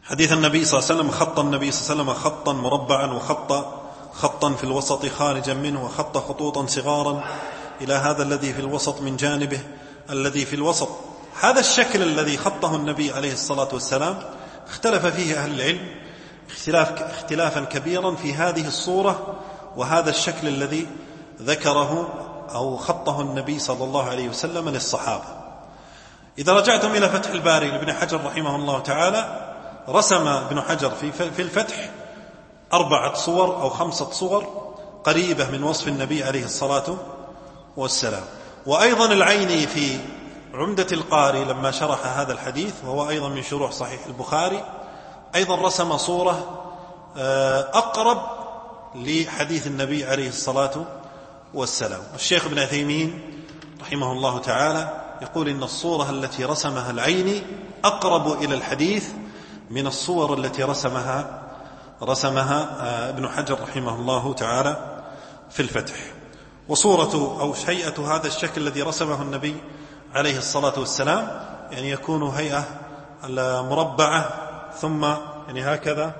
حديث النبي صلى الله عليه وسلم: خط النبي صلى الله عليه وسلم خطا مربعا، وخط خطا في الوسط خارجا منه، وخط خطوطا صغارا إلى هذا الذي في الوسط من جانبه الذي في الوسط. هذا الشكل الذي خطه النبي عليه الصلاة والسلام اختلف فيه أهل العلم اختلافا كبيرا في هذه الصورة وهذا الشكل الذي ذكره أو خطه النبي صلى الله عليه وسلم للصحابة. إذا رجعتم إلى فتح الباري لابن حجر رحمه الله تعالى، رسم ابن حجر في الفتح 4 صور أو 5 صور قريبة من وصف النبي عليه الصلاة والسلام. وأيضا العيني في عمدة القاري لما شرح هذا الحديث، وهو أيضا من شروح صحيح البخاري، أيضا رسم صورة أقرب لحديث النبي عليه الصلاة والسلام. الشيخ ابن عثيمين رحمه الله تعالى يقول إن الصورة التي رسمها العيني أقرب إلى الحديث من الصور التي رسمها ابن حجر رحمه الله تعالى في الفتح. وصورة أو هيئة هذا الشكل الذي رسمه النبي عليه الصلاة والسلام يعني يكون هيئة مربعة، ثم يعني هكذا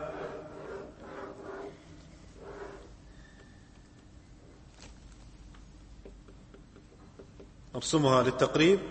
أرسمها للتقريب،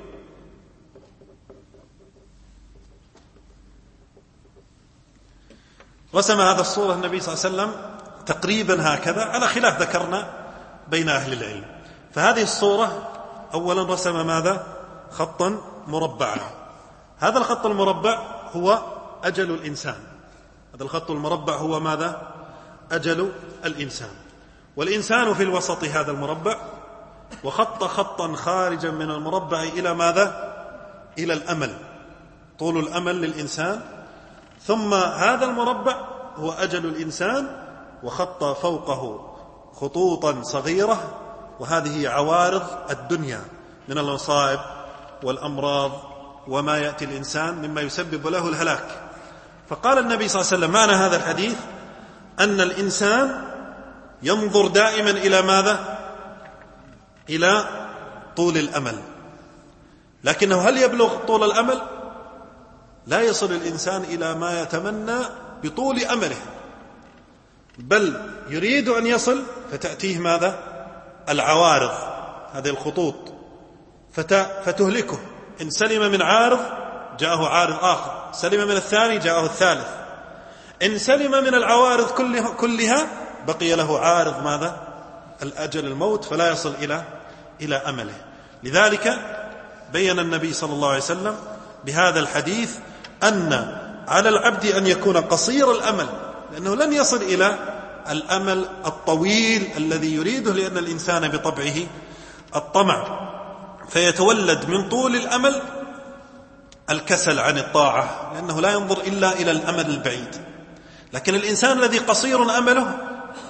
رسم هذا الصورة النبي صلى الله عليه وسلم تقريبا هكذا، على خلاف ذكرنا بين أهل العلم. فهذه الصورة أولا رسم ماذا؟ خطا مربعا. هذا الخط المربع هو أجل الإنسان، هذا الخط المربع هو ماذا؟ أجل الإنسان، والإنسان في الوسط هذا المربع، وخط خطا خارجا من المربع إلى ماذا؟ إلى الأمل، طول الأمل للإنسان، ثم هذا المربع هو أجل الإنسان، وخط فوقه خطوطا صغيرة، وهذه عوارض الدنيا من المصائب والأمراض وما يأتي الإنسان مما يسبب له الهلاك. فقال النبي صلى الله عليه وسلم معنى هذا الحديث أن الإنسان ينظر دائما إلى ماذا؟ إلى طول الأمل، لكنه هل يبلغ طول الأمل؟ لا يصل الإنسان إلى ما يتمنى بطول أمله، بل يريد أن يصل فتأتيه ماذا؟ العوارض، هذه الخطوط فتهلكه. إن سلم من عارض جاءه عارض آخر، سلم من الثاني جاءه الثالث، إن سلم من العوارض كلها بقي له عارض ماذا؟ الأجل، الموت، فلا يصل إلى أمله. لذلك بين النبي صلى الله عليه وسلم بهذا الحديث أن على العبد أن يكون قصير الأمل، لأنه لن يصل إلى الأمل الطويل الذي يريده، لأن الإنسان بطبعه الطمع، فيتولد من طول الأمل الكسل عن الطاعة، لأنه لا ينظر إلا إلى الأمل البعيد. لكن الإنسان الذي قصير أمله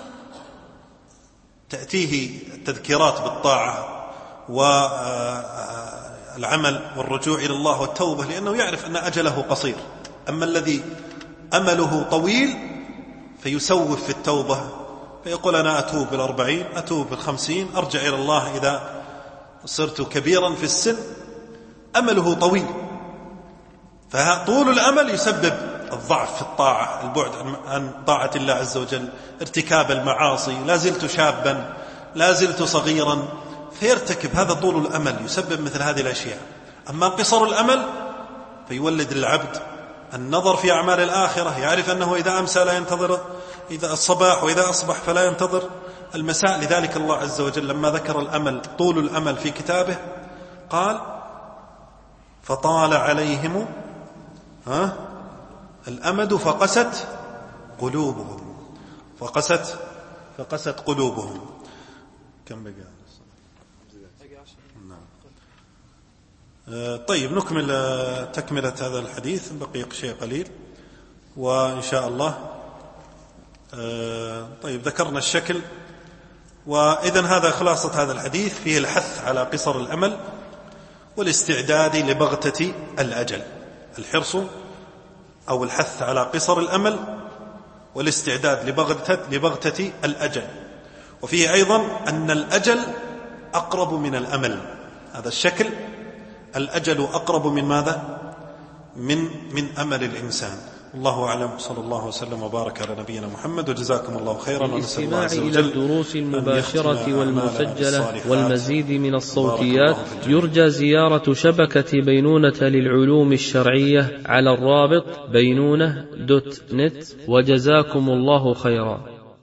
تأتيه التذكيرات بالطاعة والعمل والرجوع إلى الله والتوبة، لأنه يعرف أن أجله قصير. أما الذي أمله طويل فيسوف في التوبة، فيقول أنا أتوب بال40، أتوب بال50، أرجع إلى الله إذا صرت كبيرا في السن. أمله طويل، فطول الأمل يسبب الضعف في الطاعة، البعد عن طاعة الله عز وجل، ارتكاب المعاصي، لا زلت شابا، لا زلت صغيرا، فيرتكب. هذا طول الأمل يسبب مثل هذه الأشياء. أما قصر الأمل فيولد للعبد النظر في أعمال الآخرة، يعرف أنه إذا أمسى لا ينتظر إذا الصباح، وإذا أصبح فلا ينتظر المساء. لذلك الله عز وجل لما ذكر الأمل، طول الأمل في كتابه، قال فطال عليهم الأمد فقست قلوبهم، فقست قلوبهم. كم بقى؟ طيب نكمل تكملة هذا الحديث، بقي شيء قليل وإن شاء الله. طيب ذكرنا الشكل، وإذن هذا خلاصة هذا الحديث، فيه الحث على قصر الأمل والاستعداد لبغتة الأجل، الحرص أو الحث على قصر الأمل والاستعداد لبغتة الأجل. وفيه أيضا أن الأجل أقرب من الأمل، هذا الشكل الأجل أقرب من ماذا؟ من أمل الإنسان. الله أعلم. صلى الله وسلم وبارك على نبينا محمد، وجزاكم الله خيرا. الاستماع إلى الدروس المباشرة والمسجلة والمزيد من الصوتيات يرجى زيارة شبكة بينونة للعلوم الشرعية على الرابط بينونة.net. وجزاكم الله خيرا.